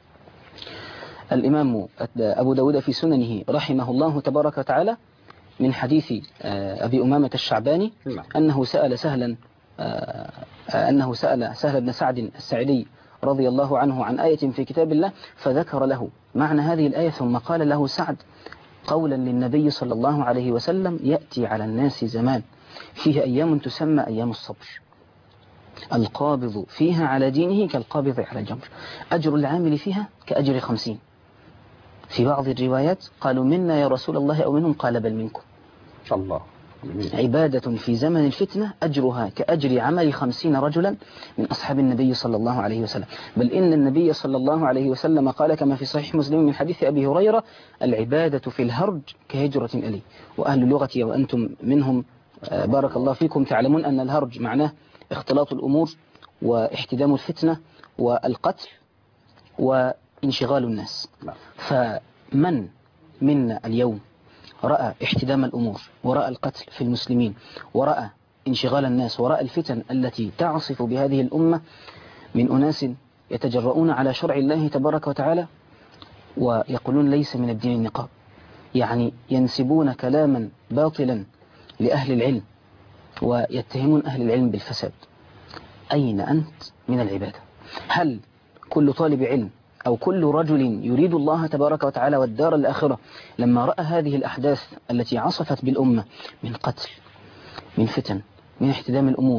الإمام أبو داود في سننه رحمه الله تبارك وتعالى من حديث أبي أمامة الشعباني أنه سأل سهلا أنه سأل سهل بن سعد الساعدي رضي الله عنه عن آية في كتاب الله، فذكر له معنى هذه الآية، ثم قال له سعد قولا للنبي صلى الله عليه وسلم: يأتي على الناس زمان فيه أيام تسمى أيام الصبر، القابض فيها على دينه كالقابض على الجمر، أجر العامل فيها كأجر خمسين. في بعض الروايات قالوا: منا يا رسول الله أو منهم؟ قال: بل منكم. الله. عبادة في زمن الفتنة أجرها كأجر عمل خمسين رجلا من أصحاب النبي صلى الله عليه وسلم. بل إن النبي صلى الله عليه وسلم قال كما في صحيح مسلم من حديث أبي هريرة: العبادة في الهرج كهجرة إلي. وأهل اللغة وأنتم منهم بارك الله فيكم تعلمون أن الهرج معناه اختلاط الأمور واحتدام الفتنة والقتل وانشغال الناس. فمن منا اليوم رأى احتدام الأمور ورأى القتل في المسلمين ورأى انشغال الناس ورأى الفتن التي تعصف بهذه الأمة من أناس يتجرؤون على شرع الله تبارك وتعالى ويقولون ليس من الدين النقاب، يعني ينسبون كلاما باطلا لأهل العلم ويتهمون أهل العلم بالفساد. أين أنت من العبادة؟ هل كل طالب علم أو كل رجل يريد الله تبارك وتعالى والدار الآخرة لما رأى هذه الأحداث التي عصفت بالأمة من قتل، من فتن، من احتدام الأمور،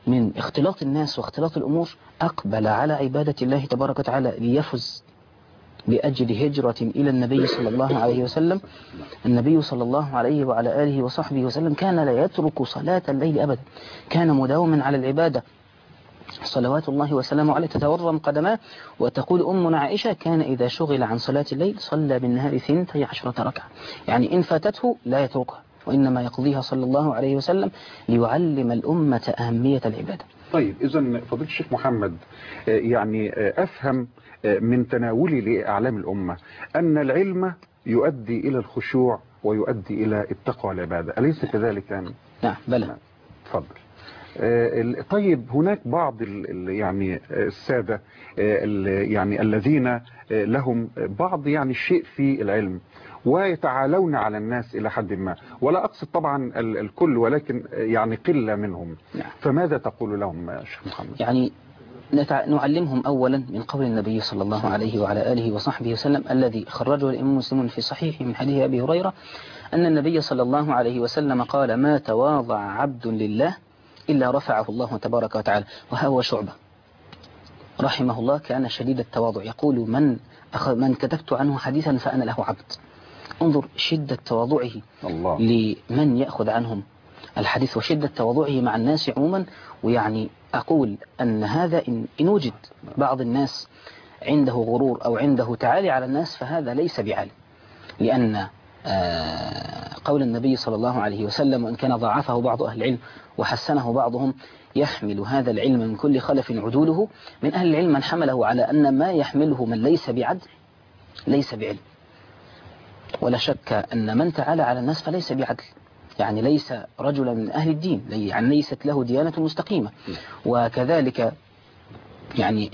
من اختلاط الناس واختلاط الأمور أقبل على عبادة الله تبارك وتعالى ليفز بأجل هجرة إلى النبي صلى الله عليه وسلم. النبي صلى الله عليه وعلى آله وصحبه وسلم كان لا يترك صلاة الليل أبدا، كان مداوما على العبادة صلوات الله وسلامه عليه، تتورم قدماه. وتقول أمنا عائشة كان إذا شغل عن صلاة الليل صلى بالنهار ثنتي عشرة ركعة، يعني إن فاتته لا يتركها، وإنما يقضيها صلى الله عليه وسلم ليعلم الأمة أهمية العبادة. طيب إذن فضيلة الشيخ محمد، يعني أفهم من تناولي لأعلام الأمة أن العلم يؤدي إلى الخشوع ويؤدي إلى التقوى والعبادة، أليس كذلك يعني؟ نعم بلى. تفضل. طيب هناك بعض ال يعني السادة يعني الذين لهم بعض يعني الشيء في العلم ويتعالون على الناس إلى حد ما، ولا أقصد طبعا الكل ولكن يعني قلة منهم، فماذا تقول لهم يا شيخ محمد؟ يعني نعلمهم أولا من قول النبي صلى الله عليه وعلى آله وصحبه وسلم الذي خرجه الإمام مسلم في صحيح من حديث أبي هريرة أن النبي صلى الله عليه وسلم قال ما تواضع عبد لله إلا رفعه الله تبارك وتعالى. وهو شعبة رحمه الله كان شديد التواضع، يقول من أخذ من كتبت عنه حديثا فأنا له عبد. انظر شدة تواضعه الله. لمن يأخذ عنهم الحديث وشدة تواضعه مع الناس عموما. ويعني أقول أن هذا إن, إن وجد بعض الناس عنده غرور أو عنده تعالي على الناس فهذا ليس بعالم، لأن قول النبي صلى الله عليه وسلم وإن كان ضعفه بعض أهل العلم وحسنه بعضهم يحمل هذا العلم من كل خلف عدوله. من أهل العلم من حمله على أن ما يحمله من ليس بعدل ليس بعلم، ولا شك أن من تعالى على الناس فليس بعدل، يعني ليس رجلا من أهل الدين، يعني ليست له ديانة مستقيمة. وكذلك يعني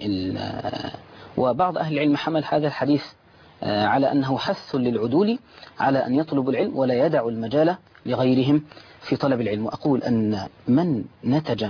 وبعض أهل العلم حمل هذا الحديث على أنه حث للعدول على أن يطلبوا العلم ولا يدع المجال لغيرهم في طلب العلم. وأقول أن من نتج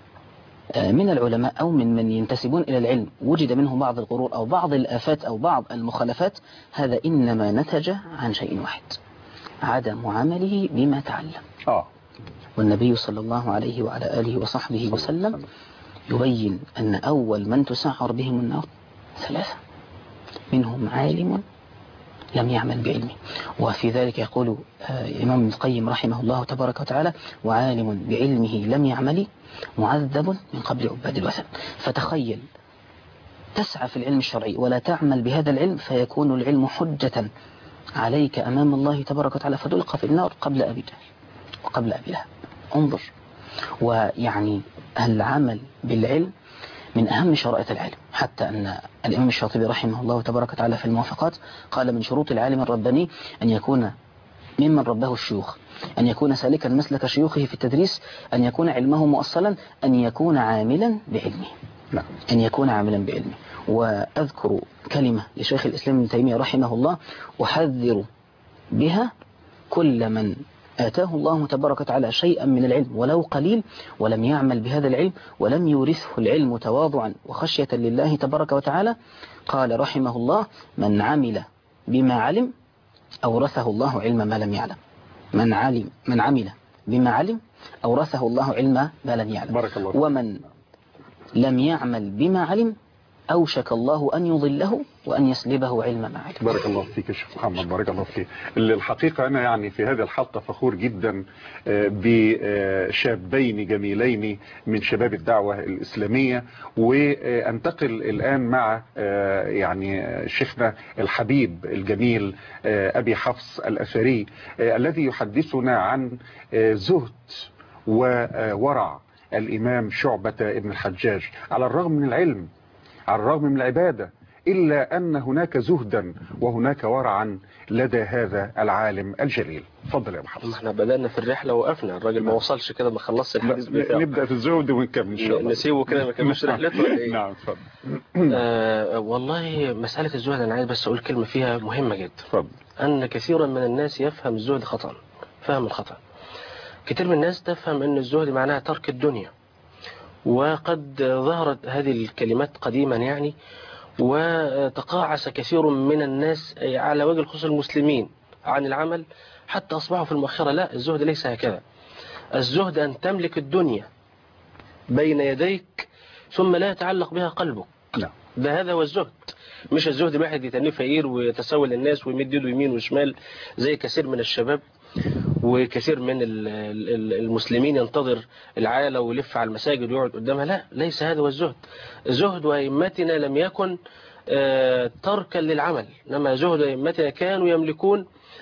من العلماء أو من من ينتسبون إلى العلم وجد منه بعض الغرور أو بعض الآفات أو بعض المخالفات، هذا إنما نتج عن شيء واحد، عدم عمله بما تعلم. آه. والنبي صلى الله عليه وعلى آله وصحبه وسلم يبين أن أول من تسعر بهم النار ثلاثة، منهم عالم لم يعمل بعلمه. وفي ذلك يقول الإمام ابن القيم رحمه الله تبارك وتعالى وعالم بعلمه لم يعمل معذب من قبل عباد الوثن. فتخيل تسعى في العلم الشرعي ولا تعمل بهذا العلم فيكون العلم حجة عليك أمام الله تبارك وتعالى فتلقى في النار قبل أبي جهل وقبل أبي لهب. انظر. ويعني العمل بالعلم من أهم شرائط العلم، حتى أن الإمام الشاطبي رحمه الله تبارك وتعالى في الموافقات قال من شروط العالم الرباني أن يكون ممن ربه الشيوخ، أن يكون سالكا مسلك شيوخه في التدريس، أن يكون علمه مؤصلا، أن يكون عاملا بعلمه. لا. أن يكون عاملا بعلمه. وأذكر كلمة لشيخ الإسلام ابن تيمية رحمه الله أحذر بها كل من آتاه الله تبارك وتعالى شيئا من العلم ولو قليل ولم يعمل بهذا العلم ولم يورثه العلم تواضعا وخشية لله تبارك وتعالى. قال رحمه الله من عمل بما علم أورثه الله علم ما لم يعلم. من علم من عمل بما علم أورثه الله علم ما لم يعلم. بارك الله. ومن لم يعمل بما علم أوشك الله أن يضله وأن يسلبه علم ما علم. بارك الله فيك يا شيخ محمد، بارك الله فيك. الحقيقة أنا يعني في هذه الحلقة فخور جدا بشابين جميلين من شباب الدعوة الإسلامية. وأنتقل الآن مع يعني شيخنا الحبيب الجميل أبي حفص الأثري الذي يحدثنا عن زهد وورع الإمام شعبة ابن الحجاج على الرغم من العلم، على الرغم من العبادة، إلا أن هناك زهدا وهناك ورعا لدى هذا العالم الجليل. تفضل يا محمد. احنا بدأنا في الرحلة وقفنا، الراجل ما وصلش كده ما خلصش الحديث بتاعه. نبدأ في الزهد ونكمل إن شاء الله. نسيبه كده ما كملش رحلته ولا إيه؟ نعم اتفضل. آه والله مسألة الزهد أنا عايز بس أقول كلمة فيها مهمة جدا. اتفضل. أن كثيرا من الناس يفهم الزهد خطأ، فهم الخطأ. كثير من الناس تفهم أن الزهد معناها ترك الدنيا، وقد ظهرت هذه الكلمات قديما يعني، وتقاعس كثير من الناس على وجه الخصوص المسلمين عن العمل حتى أصبحوا في المؤخرة. لا، الزهد ليس هكذا. الزهد أن تملك الدنيا بين يديك ثم لا يتعلق بها قلبك. نعم. ده هذا هو الزهد. مش الزهد الواحد يتنيه فقير ويتسول الناس ويمد يده يمين وشمال زي كثير من الشباب وكثير من المسلمين ينتظر العالة ويلف على المساجد ويقعد قدامها. لا، ليس هذا هو الزهد. زهد أئمتنا لم يكن تركا للعمل، إنما زهد أئمتنا كانوا يملكون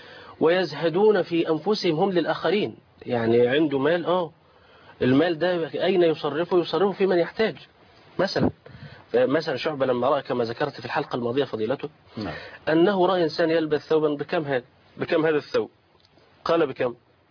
ويزهدون في أنفسهم هم للآخرين. يعني عنده مال، آه المال ده أين يصرفه؟ يصرفه في من يحتاج. مثلا مثلا شعبة لما رأى كما ذكرت في الحلقة الماضية فضيلته نعم. أنه رأى إنسان يلبس ثوبا بكم هذا بكم هذا الثوب؟ قال بكم؟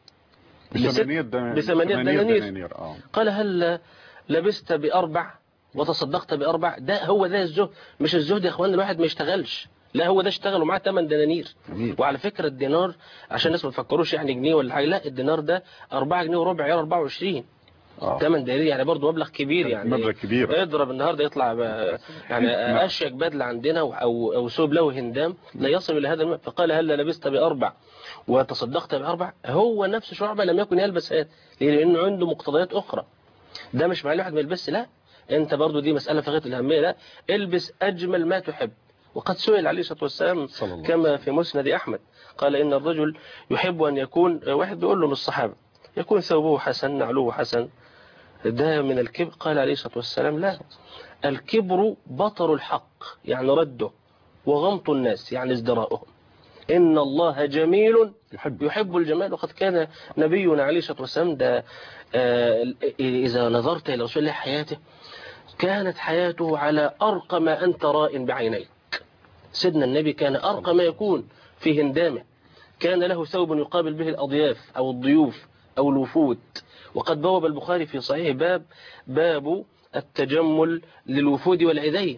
بثمانية دنانير. قال هل لبست بأربع وتصدقت بأربع؟ ده هو ده الزهد. مش الزهد يا أخوان الواحد ما يشتغلش، لا هو ده اشتغلوا معاه ثمان دنانير. وعلى فكرة الدينار عشان الناس ما تفكروش يعني جنيه ولا حاجة، لا الدينار ده أربعة جنيه وربع، يعني أربعة وعشرين. ثمان دنانير يعني برضه مبلغ كبير، يعني مبلغ كبير. اضرب النهارده يطلع يعني اشيك بدله عندنا او او ثوب له هندام لا يصل الى هذا المبلغ. فقال هل لبست بأربع وتصدقت بأربع؟ هو نفس شعبة لم يكن يلبس هذا لانه عنده مقتضيات اخرى. ده مش معنى واحد ما يلبسش، لا انت برضه دي مساله في غايه الاهميه. لا، البس اجمل ما تحب. وقد سئل عليه الصلاه والسلام كما في مسند احمد قال ان الرجل يحب ان يكون، واحد بيقول له من الصحابه يكون ثوبه حسن نعله حسن، ده من الكبر؟ قال عليه الصلاة والسلام لا، الكبر بطر الحق يعني رده، وغمط الناس يعني ازدراؤهم. إن الله جميل يحب, يحب الجمال. وقد كان نبينا عليه الصلاة والسلام ده آه إذا نظرت إلى رسول الله حياته كانت حياته على أرقى ما أنت راء بعينيك. سيدنا النبي كان أرقى ما يكون في هندامه، كان له ثوب يقابل به الأضياف أو الضيوف أو الوفود. وقد بوب البخاري في صحيح باب باب التجمل للوفود والعيدين،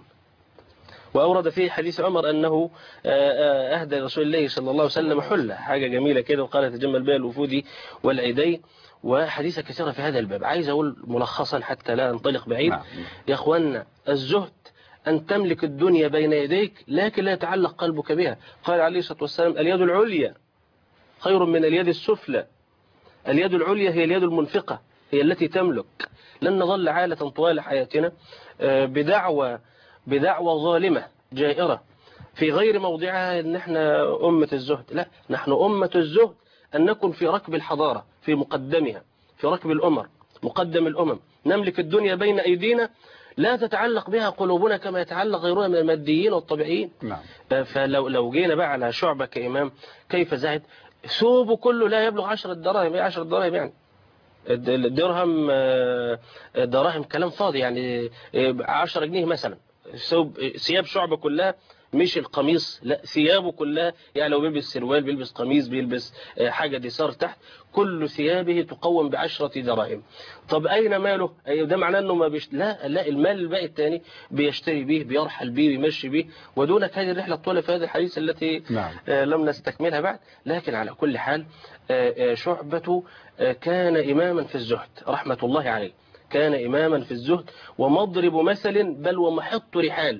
وأورد فيه حديث عمر أنه أهدى رسول الله صلى الله عليه وسلم حلة حاجة جميلة كده وقال تجمل بها الوفود والعيدين، وحديثة كثيرة في هذا الباب. عايز أقول ملخصا حتى لا ننطلق بعيد يا أخوانا، الزهد أن تملك الدنيا بين يديك لكن لا يتعلق قلبك بها. قال عليه الصلاة والسلام اليد العليا خير من اليد السفلى. اليد العليا هي اليد المنفقة، هي التي تملك. لن نظل عالة طوال حياتنا بدعوة بدعوة ظالمة جائرة في غير موضعها ان احنا أمة الزهد. لا، نحن أمة الزهد أن نكن في ركب الحضارة، في مقدمها، في ركب الأمر، مقدم الأمم. نملك الدنيا بين أيدينا لا تتعلق بها قلوبنا كما يتعلق غيرها من الماديين والطبيعيين. نعم. فلو لو جينا بقى على شعبة كإمام كيف زهد، ثوبه كله لا يبلغ عشرة دراهم. ايه عشرة دراهم يعني؟ الدرهم دراهم كلام فاضي، يعني عشرة جنيه مثلا. ثوب ثياب شعبة كلها، مش القميص، لا ثيابه كلها. يعني لو بيلبس سروال، بيلبس قميص، بيلبس حاجة ديسار تحت، كل ثيابه تقوم بعشرة دراهم. طب أين ماله؟ ده معناه أنه ما بيشت... لا لا المال الباقي الثاني بيشتري به، بيرحل به، بيمشي به. ودونك هذه الرحلة الطويلة في هذا الحديث التي نعم. لم نستكملها بعد. لكن على كل حال شعبة كان إماما في الزهد رحمة الله عليه، كان إماما في الزهد ومضرب مثل بل ومحط رحال.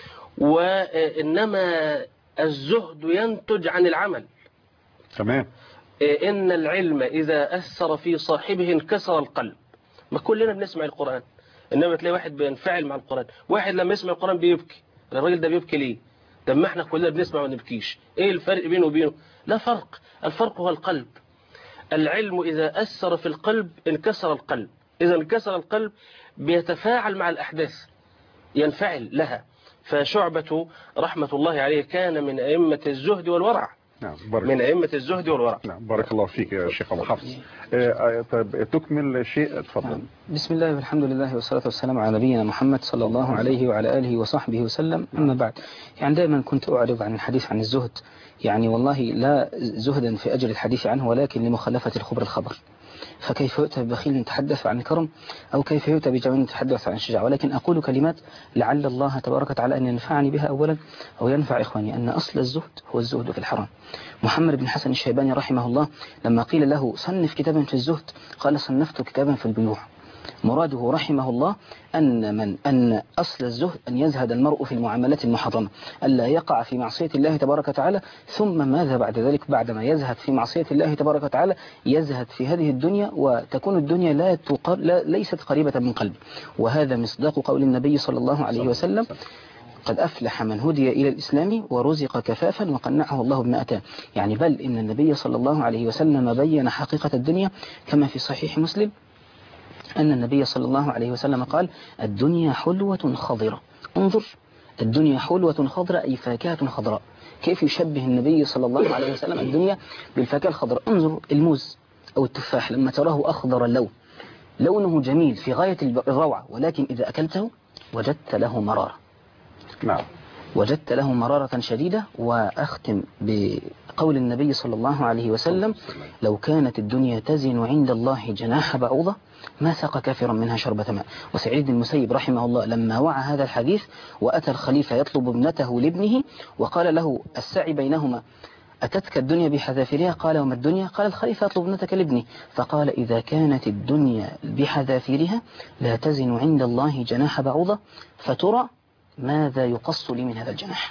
وإنما الزهد ينتج عن العمل. تمام. إن العلم إذا أثر في صاحبه انكسر القلب. ما كلنا بنسمع القرآن، إنما تلاقي واحد بينفعل مع القرآن، واحد لما يسمع القرآن بيبكي. الراجل ده بيبكي ليه؟ طب ما احنا كلنا بنسمع ونبكيش. إيه الفرق بينه وبينه؟ لا فرق. الفرق هو القلب. العلم إذا أثر في القلب انكسر القلب. إذا انكسر القلب بيتفاعل مع الأحداث، ينفعل لها. فشعبة رحمة الله عليه كان من أئمة الزهد والورع. نعم. من أئمة الزهد والورع. نعم. بارك الله فيك يا شيخ أبو حفص. آه طيب تكمل شيء، تفضل. نعم. بسم الله والحمد لله والصلاة والسلام على نبينا محمد صلى الله عليه وعلى آله وصحبه وسلم. أما بعد، يعني دائما كنت أعرض عن الحديث عن الزهد، يعني والله لا زهدا في أجل الحديث عنه ولكن لمخالفة الخبر الخبر. فكيف يؤتى ببخيل يتحدث عن الكرم، أو كيف يؤتى بجوان يتحدث عن الشجاعة. ولكن أقول كلمات لعل الله تبارك وتعالى أن ينفعني بها أولا أو ينفع إخواني. أن أصل الزهد هو الزهد في الحرام. محمد بن حسن الشيباني رحمه الله لما قيل له صنف كتابا في الزهد قال صنفت كتابا في البيوع. مراده رحمه الله أن من أن أصل الزهد أن يزهد المرء في المعاملات المحرمة، ألا يقع في معصية الله تبارك وتعالى، ثم ماذا بعد ذلك؟ بعدما يزهد في معصية الله تبارك وتعالى يزهد في هذه الدنيا، وتكون الدنيا لا تقر... لا ليست قريبة من قلبه. وهذا مصداق قول النبي صلى الله عليه وسلم: قد أفلح من هدي إلى الإسلام ورزق كفافا وقنعه الله بما أتاه. يعني بل إن النبي صلى الله عليه وسلم بين حقيقة الدنيا كما في صحيح مسلم أن النبي صلى الله عليه وسلم قال: الدنيا حلوة خضرة. انظر، الدنيا حلوة خضرة أي فاكهة خضراء. كيف يشبه النبي صلى الله عليه وسلم الدنيا بالفاكهة الخضراء؟ انظر الموز أو التفاح لما تراه أخضر اللون، لونه جميل في غاية الروعة، ولكن إذا أكلته وجدت له مرارة. نعم، وجدت له مرارة شديدة. وأختم بقول النبي صلى الله عليه وسلم: لو كانت الدنيا تزن عند الله جناح بعوضة ما سقى كافرا منها شربة ماء. وسعيد بن المسيب رحمه الله لما وعى هذا الحديث وأتى الخليفة يطلب ابنته لابنه وقال له السعي بينهما: أتتك الدنيا بحذافيرها؟ قال: وما الدنيا؟ قال: الخليفة يطلب ابنتك لابني. فقال: إذا كانت الدنيا بحذافيرها لا تزن عند الله جناح بعوضة، فترى ماذا يقص لي من هذا الجناح.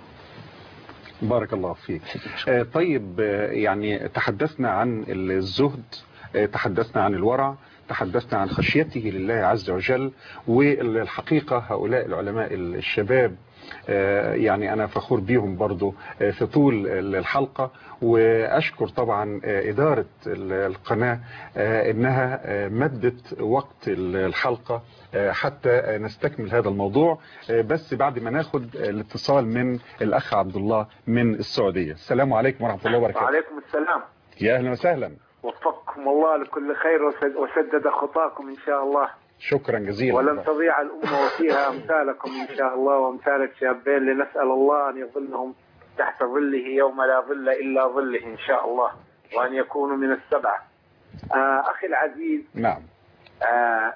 بارك الله فيك. آه طيب، آه يعني تحدثنا عن الزهد، آه تحدثنا عن الورع، تحدثنا عن خشيته لله عز وجل. والحقيقة هؤلاء العلماء الشباب آه يعني أنا فخور بيهم برضو آه في طول الحلقة. وأشكر طبعا آه إدارة القناة آه إنها آه مدت وقت الحلقة آه حتى نستكمل هذا الموضوع، آه بس بعد ما ناخد الاتصال من الأخ عبد الله من السعودية. السلام عليكم ورحمة الله وبركاته. وعليكم السلام. يا أهلا وسهلا. وفقكم الله لكل خير وسدد خطاكم إن شاء الله. شكرا جزيلا. ولن تضيع الأمة وفيها أمثالكم إن شاء الله، وأمثال الشابين لنسأل الله أن يظلهم تحت ظله يوم لا ظل إلا ظله إن شاء الله، وأن يكونوا من السبعة. آه أخي العزيز، نعم، آه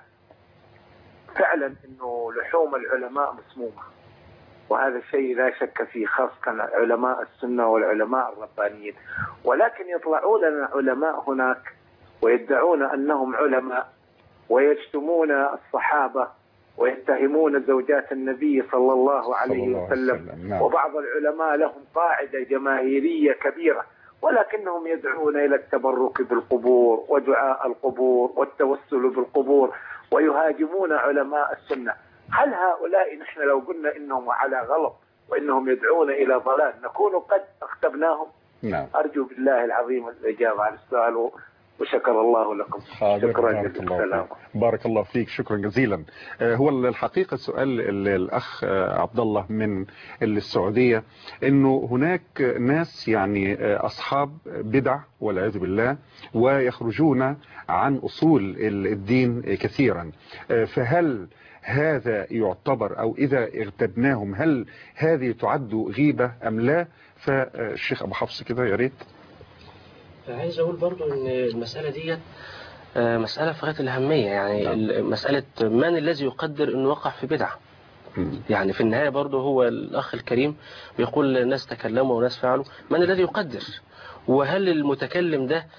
فعلا أنه لحوم العلماء مسمومة، وهذا الشيء لا شك فيه، خاصة علماء السنة والعلماء الربانيين. ولكن يطلعون لنا علماء هناك ويدعون أنهم علماء ويشتمون الصحابة ويتهمون زوجات النبي صلى الله عليه الله وسلم, وسلم. نعم. وبعض العلماء لهم قاعدة جماهيرية كبيرة، ولكنهم يدعون إلى التبرك بالقبور ودعاء القبور والتوسل بالقبور ويهاجمون علماء السنة. هل هؤلاء نحن لو قلنا إنهم على غلط وإنهم يدعون إلى ضلال نكون قد اختبناهم؟ نعم. أرجو بالله العظيم الإجابة على السؤال، وشكر الله لكم. شكرا بارك الله فيك. بارك الله فيك، شكرا جزيلا. هو الحقيقة سؤال الأخ عبد الله من السعودية، إنه هناك ناس يعني أصحاب بدع والعياذ بالله ويخرجون عن أصول الدين كثيرا، فهل هذا يعتبر أو إذا اغتبناهم هل هذه تعد غيبة أم لا؟ فالشيخ أبو حفص كده يا ريت. عايز أقول برضو أن المسألة دي مسألة في غاية الأهمية، يعني نعم. مسألة من الذي يقدر أنه وقع في بدعة؟ يعني في النهاية برضو هو الأخ الكريم بيقول الناس تكلموا وناس فعلوا، من الذي يقدر؟ وهل المتكلم ده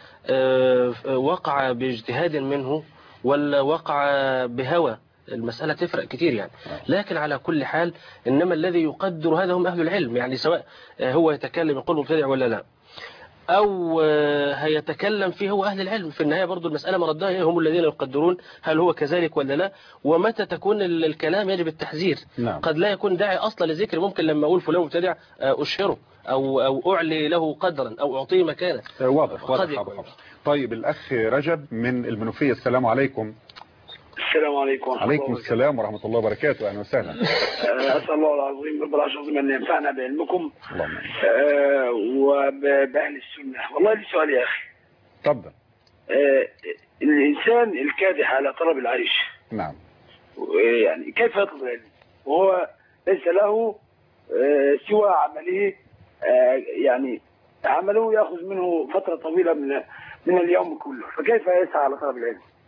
وقع باجتهاد منه ولا وقع بهوى؟ المسألة تفرق كتير يعني. لكن على كل حال إنما الذي يقدر هذا هم أهل العلم، يعني سواء هو يتكلم يقول مبتدع ولا لا، أو هيتكلم فيه هو أهل العلم. في النهاية برضو المسألة مردها هم الذين يقدرون هل هو كذلك ولا لا، ومتى تكون الكلام يجب التحذير. نعم. قد لا يكون داعي أصلا لذكر، ممكن لما أقول فلان مبتدع أشهره أو أو أعلي له قدرا أو أعطيه مكانه. واضح واضح. طيب الأخ رجب من المنوفية، السلام عليكم. السلام عليكم ورحمة عليكم الله السلام ورحمة الله وبركاته. أهلا وسهلا. أسأل الله العظيم رب العالمين أن ينفعنا بعلمكم آه وبأهل السنة. والله لي سؤال يا أخي. تفضل. آه الإنسان الكادح على طلب العيش، نعم، يعني كيف يطلب العلم وهو ليس له آه سوى عمله، آه يعني عمله يأخذ منه فترة طويلة من من اليوم كله، فكيف يسعى على طلب العلم؟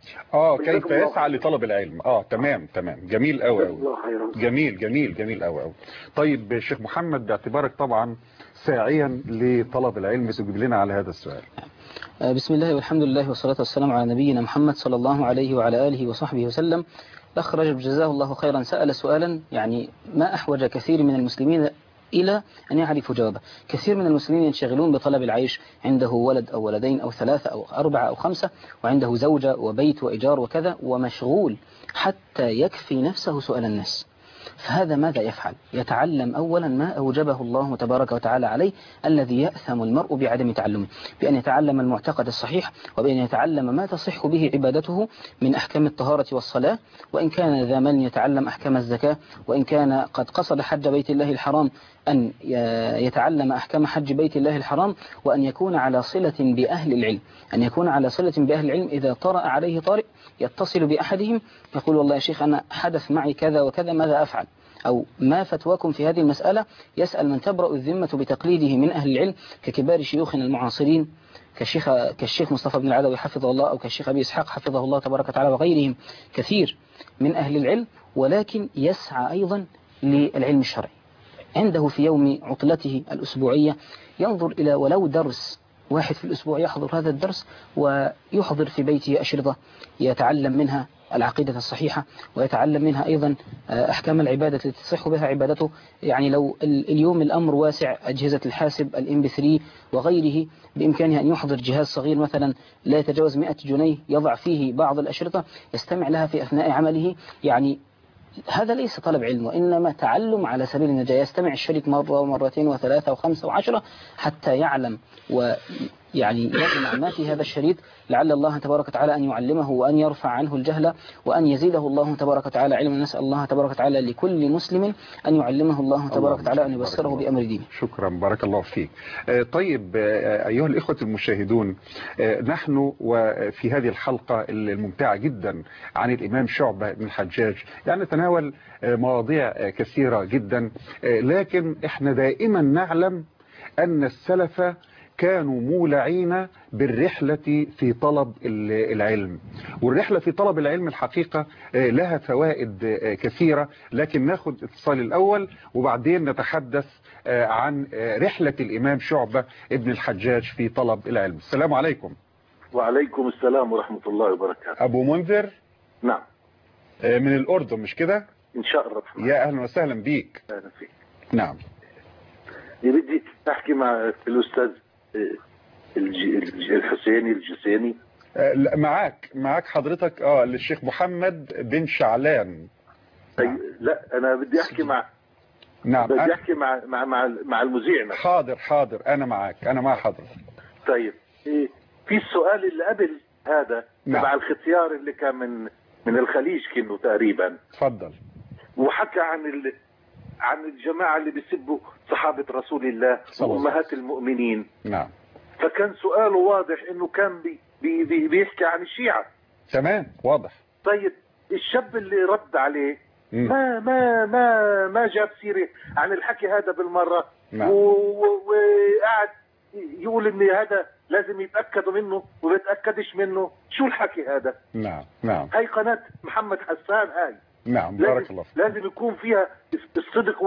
اه كيف يسعى لطلب العلم. اه تمام تمام جميل قوي قوي جميل جميل جميل قوي قوي. طيب شيخ محمد، باعتبارك طبعا ساعيا لطلب العلم تجيب لنا على هذا السؤال. بسم الله والحمد لله والصلاة والسلام على نبينا محمد صلى الله عليه وعلى آله وصحبه وسلم. الأخ رجب جزاه الله خيرا سأل سؤالا يعني ما أحوج كثير من المسلمين إلى أن يعرفوا جوابه. كثير من المسلمين ينشغلون بطلب العيش، عنده ولد أو ولدين أو ثلاثة أو أربعة أو خمسة، وعنده زوجة وبيت وإيجار وكذا، ومشغول حتى يكفي نفسه سؤال الناس. فهذا ماذا يفعل؟ يتعلم أولا ما أوجبه الله تبارك وتعالى عليه، الذي يأثم المرء بعدم تعلمه، بأن يتعلم المعتقد الصحيح، وبأن يتعلم ما تصح به عبادته من أحكام الطهارة والصلاة، وإن كان ذا من يتعلم أحكام الزكاة، وإن كان قد قصد حج بيت الله الحرام أن يتعلم أحكام حج بيت الله الحرام، وأن يكون على صلة بأهل العلم، أن يكون على صلة بأهل العلم. إذا طرأ عليه طارئ يتصل بأحدهم يقول والله يا شيخ أنا حدث معي كذا وكذا، ماذا أفعل؟ أو ما فتواكم في هذه المسألة؟ يسأل من تبرأ الذمة بتقليده من أهل العلم ككبار شيوخنا المعاصرين، كالشيخ, كالشيخ مصطفى بن العدوي حفظه الله، أو كالشيخ أبي إسحاق حفظه الله تبارك وتعالى، وغيرهم كثير من أهل العلم. ولكن يسعى أيضا للعلم الشرعي، عنده في يوم عطلته الأسبوعية ينظر إلى ولو درس واحد في الأسبوع، يحضر هذا الدرس ويحضر في بيته أشرطة يتعلم منها العقيدة الصحيحة، ويتعلم منها أيضا أحكام العبادة التي تصح بها عبادته. يعني لو اليوم الأمر واسع، أجهزة الحاسب الام بي ثري وغيره، بإمكانه أن يحضر جهاز صغير مثلا لا يتجاوز مئة جنيه، يضع فيه بعض الأشرطة يستمع لها في أثناء عمله. يعني هذا ليس طلب علم، وإنما تعلم على سبيل النجاة. يستمع الشريط مرة ومرتين وثلاثة وخمسة وعشرة حتى يعلم ويعني يجمع ما في هذا الشريط، لعل الله تبارك وتعالى أن يعلمه وأن يرفع عنه الجهل وأن يزيده الله تبارك وتعالى علما. نسأل الله تبارك وتعالى لكل مسلم أن يعلمه الله تبارك وتعالى، أن يبصره بأمر دينه. شكرا، بارك الله فيك. طيب أيها الإخوة المشاهدون، نحن وفي هذه الحلقة الممتعة جدا عن الإمام شعبة بن الحجاج يعني نتناول مواضيع كثيرة جدا، لكن احنا دائما نعلم أن السلف كانوا مولعين بالرحلة في طلب العلم، والرحلة في طلب العلم الحقيقة لها فوائد كثيرة. لكن ناخد اتصال الأول وبعدين نتحدث عن رحلة الإمام شعبة ابن الحجاج في طلب العلم. السلام عليكم. وعليكم السلام ورحمة الله وبركاته. أبو منذر. نعم. من الأردن مش كده؟ إن شاء الله. يا أهلا وسهلا بيك. أهلا فيك. نعم. بدي أحكي مع الأستاذ الحسيني الجسيني. لا معاك معاك حضرتك اه للشيخ محمد بن شعلان. نعم. لا أنا بدي أحكي مع نعم بدي أنا... أحكي مع مع مع, مع المذيع. حاضر حاضر أنا معاك، أنا مع حضرتك. طيب إيه في السؤال اللي قبل هذا نعم. تبع الختيار اللي كان من من الخليج كأنه تقريبا. تفضل. وحكى عن ال... عن الجماعة اللي بيسبوا صحابة رسول الله وأمهات المؤمنين. نعم. فكان سؤاله واضح انه كان بي بي بي بيحكي عن الشيعة. تمام واضح. طيب الشاب اللي رد عليه مم. ما ما ما ما جاب سيرة عن الحكي هذا بالمرة. نعم. وقاعد يقول ان هذا لازم يتأكدوا منه وما يتأكدش منه. شو الحكي هذا؟ نعم نعم. هاي قناة محمد حسان هاي. نعم بارك الله فيك. لازم يكون فيها الصدق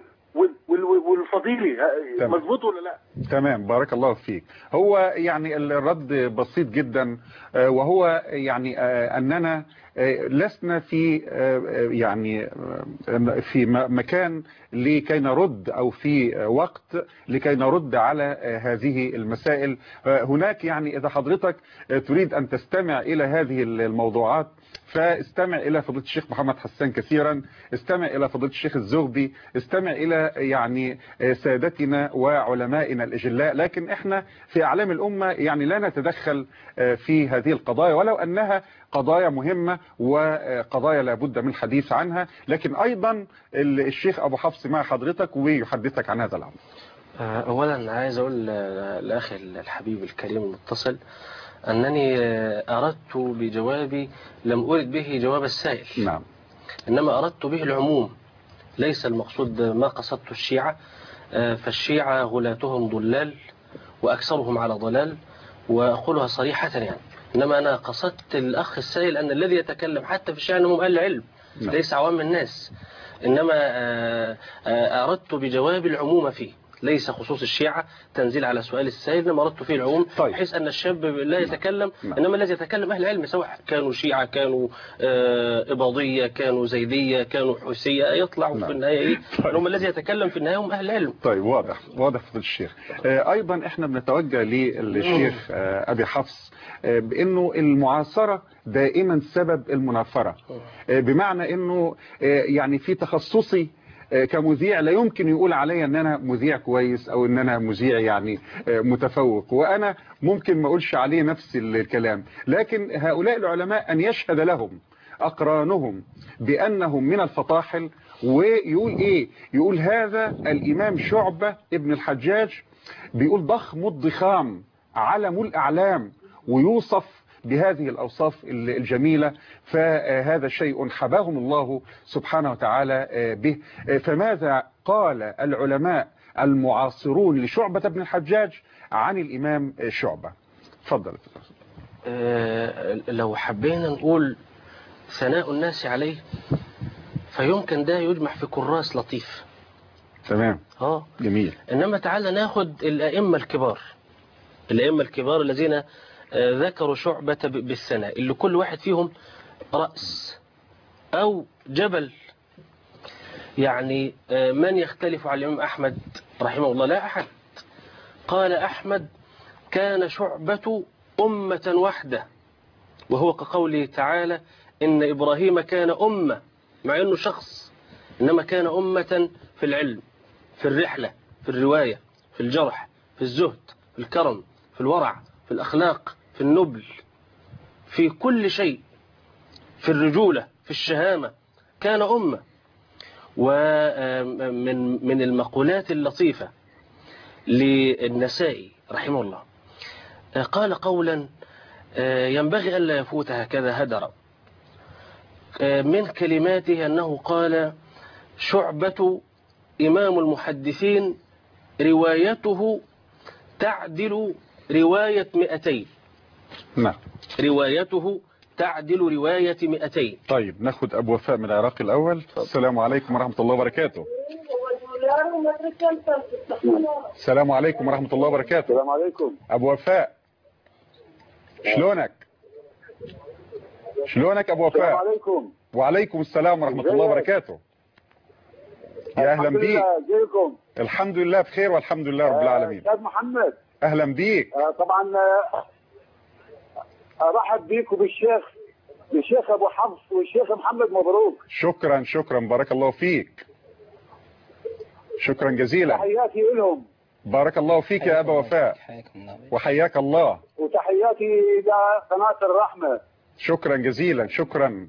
والفضيلة. مظبوط ولا لا؟ تمام بارك الله فيك. هو يعني الرد بسيط جدا، وهو يعني أننا لسنا في يعني في مكان لكي نرد أو في وقت لكي نرد على هذه المسائل. هناك يعني إذا حضرتك تريد أن تستمع إلى هذه الموضوعات فاستمع إلى فضيلة الشيخ محمد حسان كثيرا، استمع إلى فضيلة الشيخ الزغبي، استمع إلى يعني سادتنا وعلمائنا الأجلاء. لكن احنا في أعلام الأمة يعني لا نتدخل في هذه القضايا، ولو أنها قضايا مهمة وقضايا لابد من الحديث عنها. لكن أيضا الشيخ أبو حفص مع حضرتك ويحدثك عن هذا الأمر. أولا عايز أقول لأخي الحبيب الكريم المتصل أنني أردت بجوابي لم أرد به جواب السائل. نعم. إنما أردت به العموم، ليس المقصود ما قصدت الشيعة، فالشيعة غلاتهم ضلال وأكثرهم على ضلال، وأقولها صريحة يعني إنما أنا قصدت الأخ السائل أن الذي يتكلم حتى في الشأن هم أهل العلم ليس عوام الناس، إنما أردت بجواب العموم فيه، ليس خصوص الشيعة تنزيل على سؤال السائل، إنما أردت فيه العموم طيب. بحيث أن الشاب لا يتكلم، نعم. إنما الذي يتكلم أهل العلم سواء كانوا شيعة كانوا إباضية كانوا زيدية كانوا حوثية يطلعوا نعم. في النهاية إيه؟ طيب. هم الذي يتكلم في النهاية هم أهل العلم. طيب واضح واضح فضل الشيخ. أيضا إحنا بنتوجه للشيخ أبي حفص بأنه المعاصرة دائما سبب المنافرة، بمعنى أنه يعني في تخصصي كمذيع لا يمكن يقول علي ان انا مذيع كويس او ان انا مذيع يعني متفوق، وانا ممكن ما اقولش عليه نفس الكلام، لكن هؤلاء العلماء ان يشهد لهم اقرانهم بانهم من الفطاحل، ويقول ايه، يقول هذا الامام شعبة ابن الحجاج بيقول ضخم الضخام علم الاعلام، ويوصف بهذه الأوصاف الجميلة، فهذا شيء حباهم الله سبحانه وتعالى به. فماذا قال العلماء المعاصرون لشعبة بن الحجاج عن الإمام شعبة؟ تفضل. أه لو حبينا نقول ثناء الناس عليه فيمكن ده يجمع في كراس لطيف. تمام. اه جميل. إنما تعالى ناخد الأئمة الكبار، الأئمة الكبار الذين ذكروا شعبة بالثناء، اللي كل واحد فيهم رأس أو جبل. يعني من يختلف على الإمام أحمد رحمه الله؟ لا أحد. قال أحمد كان شعبة أمة واحدة، وهو كقوله تعالى إن إبراهيم كان أمة، مع أنه شخص إنما كان أمة في العلم، في الرحلة، في الرواية، في الجرح، في الزهد، في الكرم، في الورع، في الأخلاق، في النبل، في كل شيء، في الرجولة، في الشهامة، كان أمة. ومن من المقولات اللطيفة للنسائي رحمه الله قال قولا ينبغي ألا يفوت هكذا هدرا، من كلماته أنه قال شعبة إمام المحدثين روايته تعدل رواية مئتين. نعم. روايته تعدل رواية مئتين. طيب ناخد أبو وفاء من العراق الأول. السلام عليكم ورحمة الله وبركاته. السلام عليكم ورحمة الله وبركاته. السلام عليكم أبو وفاء، شلونك؟ شلونك أبو وفاء؟ السلام عليكم. وعليكم السلام ورحمة الله وبركاته. يا أهلا بيك. ازيكم؟ الحمد لله بخير والحمد لله رب العالمين. أستاذ محمد أهلا بيك. آه طبعا أرحب بيك وبالشيخ بالشيخ أبو حفص والشيخ محمد. مبروك. شكرا شكرا بارك الله فيك. شكرا جزيلا. تحياتي لهم. بارك الله فيك يا أبا وفاء وحياك الله. وتحياتي إلى قناة الرحمة. شكرا جزيلا. شكرا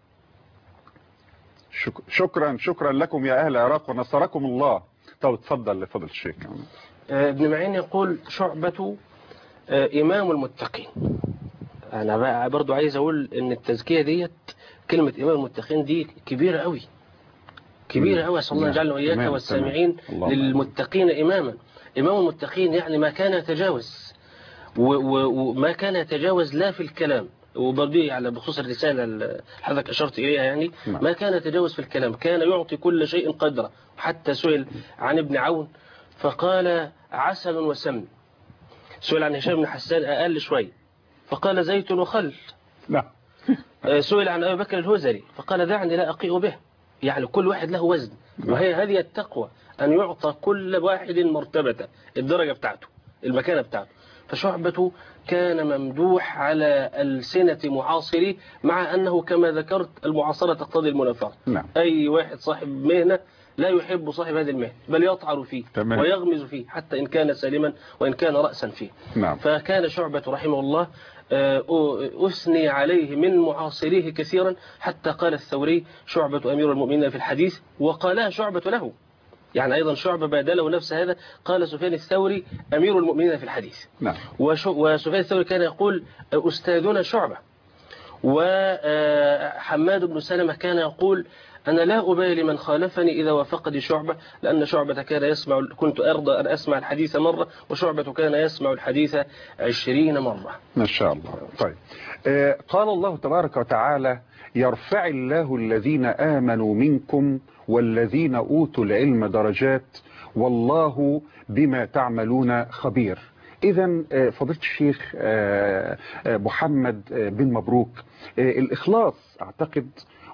شك... شكرا شكرا لكم يا أهل العراق ونصركم الله. طب تفضل لفضل الشيخ. ابن معين يقول شعبة إمام المتقين. أنا بقى برضو عايز أقول إن التزكية ديت كلمة إمام المتقين دي كبيرة قوي كبيرة قوي. أسأل الله يجعلنا وإياك والسامعين للمتقين إماما. إمام المتقين يعني ما كان يتجاوز وما كان يتجاوز لا في الكلام، وبرضه على بخصوص الرسالة اللي حضرتك أشرت إليها يعني ما كان يتجاوز في الكلام، كان يعطي كل شيء قدره. حتى سئل عن ابن عون فقال عسل وسمن. سئل عن هشام بن حسان أقل شوي فقال زيت وخل. لا. سئل عن أبي بكر الهزري فقال دعني لا أقيء به. يعني كل واحد له وزن، وهي هذه التقوى أن يعطى كل واحد مرتبة الدرجة بتاعته المكانة بتاعته. فشعبة كان ممدوح على ألسنة معاصري، مع أنه كما ذكرت المعاصرة تقتضي المنافرة. نعم. أي واحد صاحب مهنة لا يحب صاحب هذه المهنة بل يطعن فيه تمام. ويغمز فيه حتى إن كان سالما وإن كان رأسا فيه. نعم. فكان شعبة رحمه الله أثني عليه من معاصريه كثيرا، حتى قال الثوري شعبة أمير المؤمنين في الحديث، وقالها شعبة له. يعني أيضا شعبة بادله نفس هذا، قال سفيان الثوري أمير المؤمنين في الحديث. نعم. وسفيان الثوري كان يقول أستاذنا شعبة. وحماد بن سلمة كان يقول أنا لا أبالي من خالفني إذا وافقني شعبة، لأن شعبة كان يسمع، كنت أرضى أن أسمع الحديث مرة، وشعبة كان يسمع الحديث عشرين مرة. ما شاء الله. طيب آه قال الله تبارك وتعالى يرفع الله الذين آمنوا منكم والذين أوتوا العلم درجات والله بما تعملون خبير. إذا فضيلة الشيخ محمد بن مبروك، الإخلاص أعتقد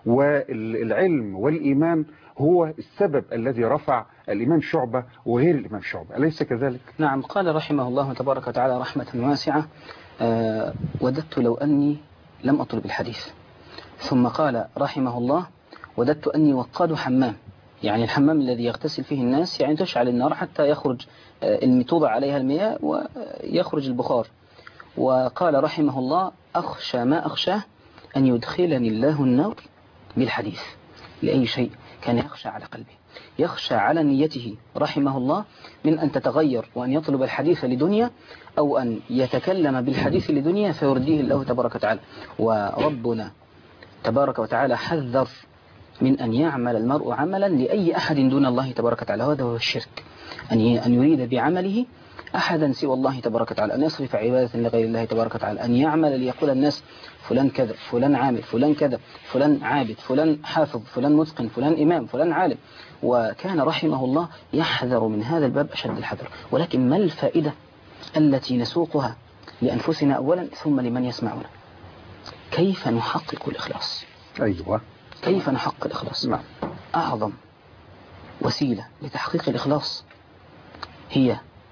والعلم والإيمان هو السبب الذي رفع الإمام شعبة وغير الإمام شعبة، أليس كذلك؟ نعم، قال رحمه الله تبارك وتعالى رحمة واسعة أه وددت لو أني لم أطلب الحديث. ثم قال رحمه الله وددت أني وقاد حمام، يعني الحمام الذي يغتسل فيه الناس، يعني تشعل النار حتى يخرج توضع عليها المياه ويخرج البخار. وقال رحمه الله أخشى ما أخشاه أن يدخلني الله النار بالحديث. لأي شيء كان يخشى على قلبه، يخشى على نيته رحمه الله من أن تتغير وأن يطلب الحديث لدنيا أو أن يتكلم بالحديث لدنيا فيرديه الله تبارك وتعالى. وربنا تبارك وتعالى حذر من أن يعمل المرء عملا لأي أحد دون الله تبارك وتعالى، هذا هو الشرك، أن يريد بعمله أحدا سوى الله تبارك وتعالى، أن يصرف عبادة لغير الله تبارك وتعالى، أن يعمل ليقول الناس فلان كذا، فلان عامل، فلان كذا، فلان عابد، فلان حافظ، فلان متقن، فلان إمام، فلان عالم. وكان رحمه الله يحذر من هذا الباب أشد الحذر. ولكن ما الفائدة التي نسوقها لأنفسنا أولا ثم لمن يسمعنا؟ كيف نحقق الإخلاص؟ أيوة، كيف نحقق الإخلاص؟ نعم. أعظم وسيلة لتحقيق الإخلاص هي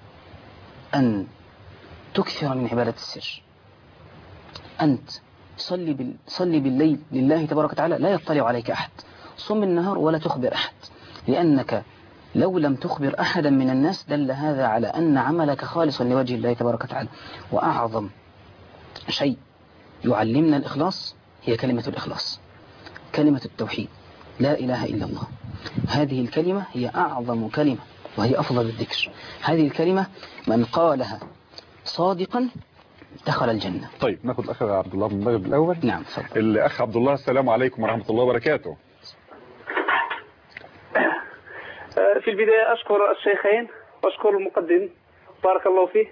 أن تكثر من عبادة السر. أنت صلي, بال... صلي بالليل لله تبارك وتعالى لا يطلع عليك أحد، صم النهار ولا تخبر أحد، لأنك لو لم تخبر أحدا من الناس دل هذا على أن عملك خالصا لوجه الله تبارك وتعالى. وأعظم شيء يعلمنا الإخلاص هي كلمة الإخلاص، كلمة التوحيد، لا إله إلا الله. هذه الكلمة هي أعظم كلمة وهي أفضل الذكر. هذه الكلمة من قالها صادقا دخل الجنة. طيب ناخد الأخ عبد الله من المغرب الأول. نعم تفضل. الأخ عبد الله، السلام عليكم ورحمة الله وبركاته. في البداية أشكر الشيخين وأشكر المقدم بارك الله فيه.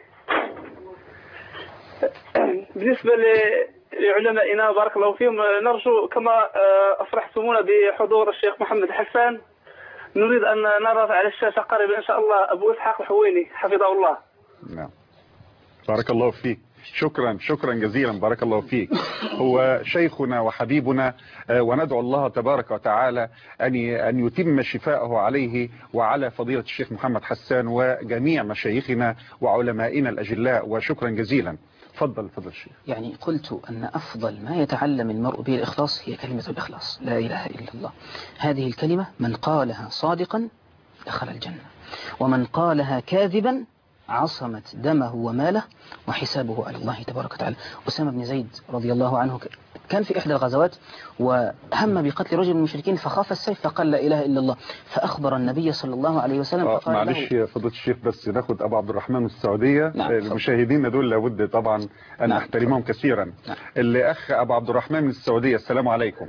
بالنسبة لعلمائنا بارك الله فيهم، نرجو كما أفرحتمونا بحضور الشيخ محمد حسان، نريد أن نرى على الشاشة قريبا إن شاء الله أبو إسحاق الحويني حفظه الله. نعم بارك الله فيك، شكرا شكرا جزيلا، بارك الله فيك. هو شيخنا وحبيبنا، وندعو الله تبارك وتعالى أن أن يتم شفاءه عليه وعلى فضيلة الشيخ محمد حسان وجميع مشايخنا وعلمائنا الأجلاء، وشكرا جزيلا. تفضل فضل الشيخ. يعني قلت أن أفضل ما يتعلم المرء به الإخلاص هي كلمة الإخلاص، لا إله إلا الله. هذه الكلمة من قالها صادقا دخل الجنة، ومن قالها كاذبا عصمت دمه وماله وحسابه على الله تبارك وتعالى. أسامة بن زيد رضي الله عنه كان في إحدى الغزوات وهم بقتل رجل من المشركين فخاف السيف فقال لا إله إلا الله، فأخبر النبي صلى الله عليه وسلم آه فقال معلش يا فضيلة الشيخ، بس ناخد أبو عبد الرحمن من السعودية. نعم. المشاهدين دول لابد طبعا أن نعم. نحترمهم كثيرا. نعم. اللي أخ أبو عبد الرحمن من السعودية، السلام عليكم.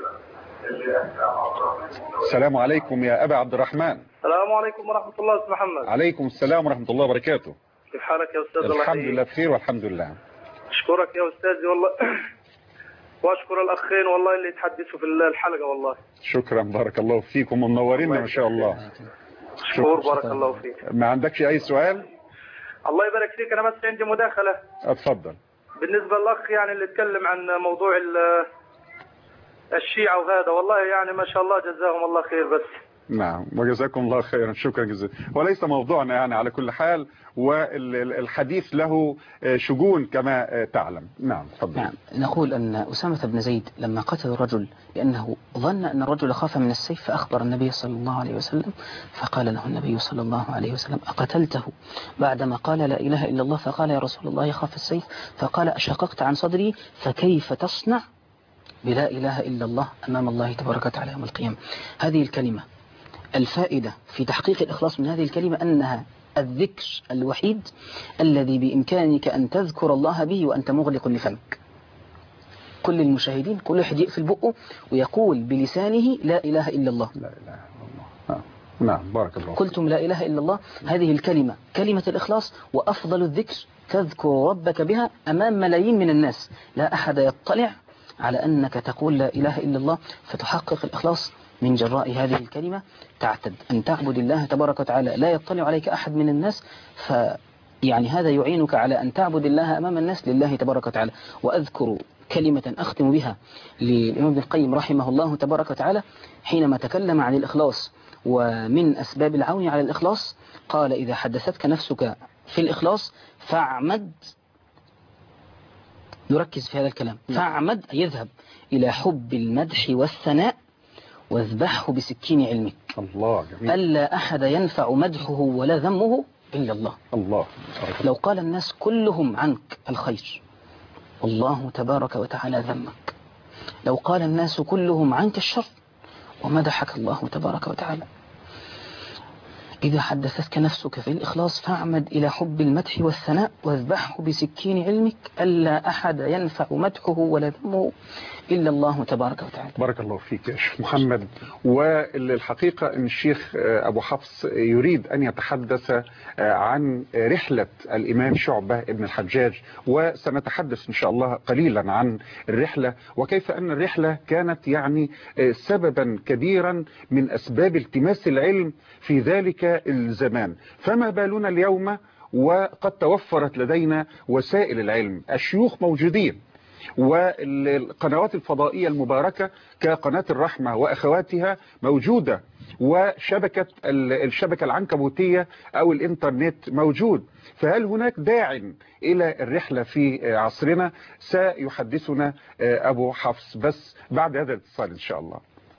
السلام عليكم يا أبا عبد الرحمن. السلام عليكم ورحمة الله أستاذ محمد. عليكم السلام ورحمة الله وبركاته. كيف حالك يا أستاذ؟ الحمد لله بخير والحمد لله. أشكرك يا أستاذي والله وأشكر الأخين والله اللي تحدثوا في الحلقة والله. شكرا بارك الله فيكم ومنورينا ما شاء الله. شكور بارك الله فيك. ما عندكش أي سؤال؟ الله يبارك فيك، أنا بس عندي مداخلة. اتفضل. بالنسبة للأخ يعني اللي اتكلم عن موضوع الشيعة وهذا، والله يعني ما شاء الله جزاهم الله خير. بس نعم وجزاكم الله خيرا، شكرا جزيلا. وليس موضوعنا يعني على كل حال، والحديث له شجون كما تعلم. نعم تفضل. نعم نقول أن أسامة بن زيد لما قتل الرجل لأنه ظن أن الرجل خاف من السيف فأخبر النبي صلى الله عليه وسلم، فقال له النبي صلى الله عليه وسلم أقتلته بعدما قال لا إله إلا الله؟ فقال يا رسول الله يخاف السيف. فقال أشققت عن صدري؟ فكيف تصنع بلا إله إلا الله أمام الله تبارك وتعالى يوم القيامة؟ هذه الكلمة الفائدة في تحقيق الإخلاص من هذه الكلمة أنها الذكر الوحيد الذي بإمكانك أن تذكر الله به وأنت مغلق لفمك. كل المشاهدين كل واحد يقفل بقه ويقول بلسانه لا إله إلا الله. لا إله إلا الله. نعم بارك الله. قلتم لا إله إلا الله، هذه الكلمة كلمة الإخلاص، وأفضل الذكر تذكر ربك بها أمام ملايين من الناس، لا أحد يطلع على أنك تقول لا إله إلا الله، فتحقق الإخلاص من جراء هذه الكلمة. تعتد أن تعبد الله تبارك وتعالى لا يطلع عليك أحد من الناس، ف يعني هذا يعينك على أن تعبد الله أمام الناس لله تبارك وتعالى. وأذكر كلمة أختم بها للإمام ابن القيم رحمه الله تبارك وتعالى حينما تكلم عن الإخلاص ومن أسباب العون على الإخلاص، قال إذا حدثتك نفسك في الإخلاص فاعمد، نركز في هذا الكلام، فاعمد يذهب إلى حب المدح والثناء واذبحه بسكين علمك. الله جميل. ألا أحد ينفع مدحه ولا ذمه إلا الله. الله. لو قال الناس كلهم عنك الخير والله تبارك وتعالى ذمك، لو قال الناس كلهم عنك الشر ومدحك الله تبارك وتعالى. إذا حدثتك نفسك في الإخلاص فاعمد إلى حب المدح والثناء واذبحه بسكين علمك، ألا أحد ينفع مدحه ولا ذمه إلا الله تبارك وتعالى. بارك الله فيك يا شيخ محمد. والحقيقة أن الشيخ أبو حفص يريد أن يتحدث عن رحلة الإمام شعبة ابن الحجاج، وسنتحدث إن شاء الله قليلا عن الرحلة وكيف أن الرحلة كانت يعني سببا كبيرا من أسباب التماس العلم في ذلك الزمان. فما بالنا اليوم وقد توفرت لدينا وسائل العلم، الشيوخ موجودين، والقنوات الفضائية المباركة كقناة الرحمة وأخواتها موجودة، وشبكة الشبكة العنكبوتية أو الإنترنت موجود. فهل هناك داع إلى الرحلة في عصرنا؟ سيحدثنا أبو حفص بس بعد هذا الاتصال إن شاء الله.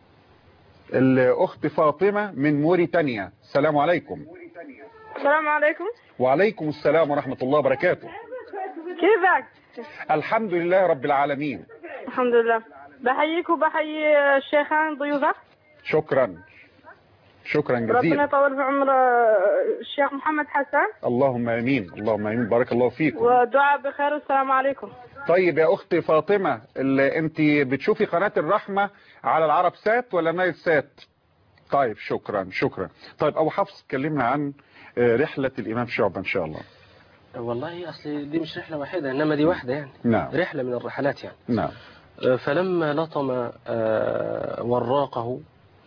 الأخت فاطمة من موريتانيا، السلام عليكم. السلام عليكم. وعليكم السلام ورحمة الله وبركاته. كيفك؟ الحمد لله رب العالمين. الحمد لله. بحييك وبحيي الشيخان ضيوفك. شكرا شكرا جزيلا. ربنا يطول في عمر الشيخ محمد حسن. اللهم امين اللهم امين. بارك الله فيكم. ودعاء بخير والسلام عليكم. طيب يا اختي فاطمة، اللي انت بتشوفي قناة الرحمة على العرب سات ولا نايل سات؟ طيب شكرا شكرا. طيب ابو حفص كلمنا عن رحلة الامام شعبة ان شاء الله. والله اصل دي مش رحلة واحدة، انما دي واحدة يعني. نعم. رحلة من الرحلات يعني. نعم. فلما لطم وراقه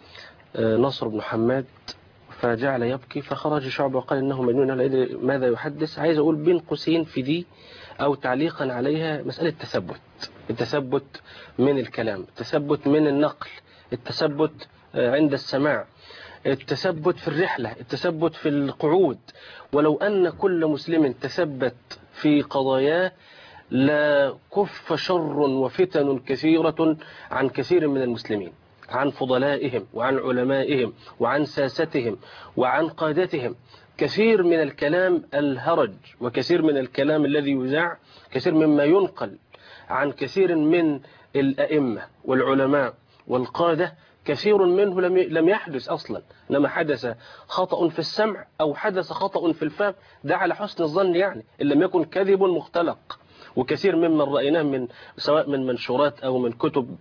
نصر بن حماد فجعل يبكي، فخرج شعبة وقال انه مجنون لا يدري ماذا يحدث. عايز اقول بين قوسين في دي او تعليقا عليها مسألة التثبت، التثبت من الكلام، التثبت من النقل، التثبت عند السماع، التثبت في الرحلة، التثبت في القعود. ولو أن كل مسلم تثبت في قضاياه لا كف شر وفتن كثيرة عن كثير من المسلمين، عن فضلائهم وعن علمائهم وعن ساستهم وعن قادتهم. كثير من الكلام الهرج وكثير من الكلام الذي يذاع، كثير مما ينقل عن كثير من الأئمة والعلماء والقادة، كثير منه لم لم يحدث أصلا، إنما حدث خطأ في السمع أو حدث خطأ في الفهم، ده على حسن الظن يعني، إن لم يكن كذب مختلق. وكثير ممن رأيناه من سواء من منشورات أو من كتب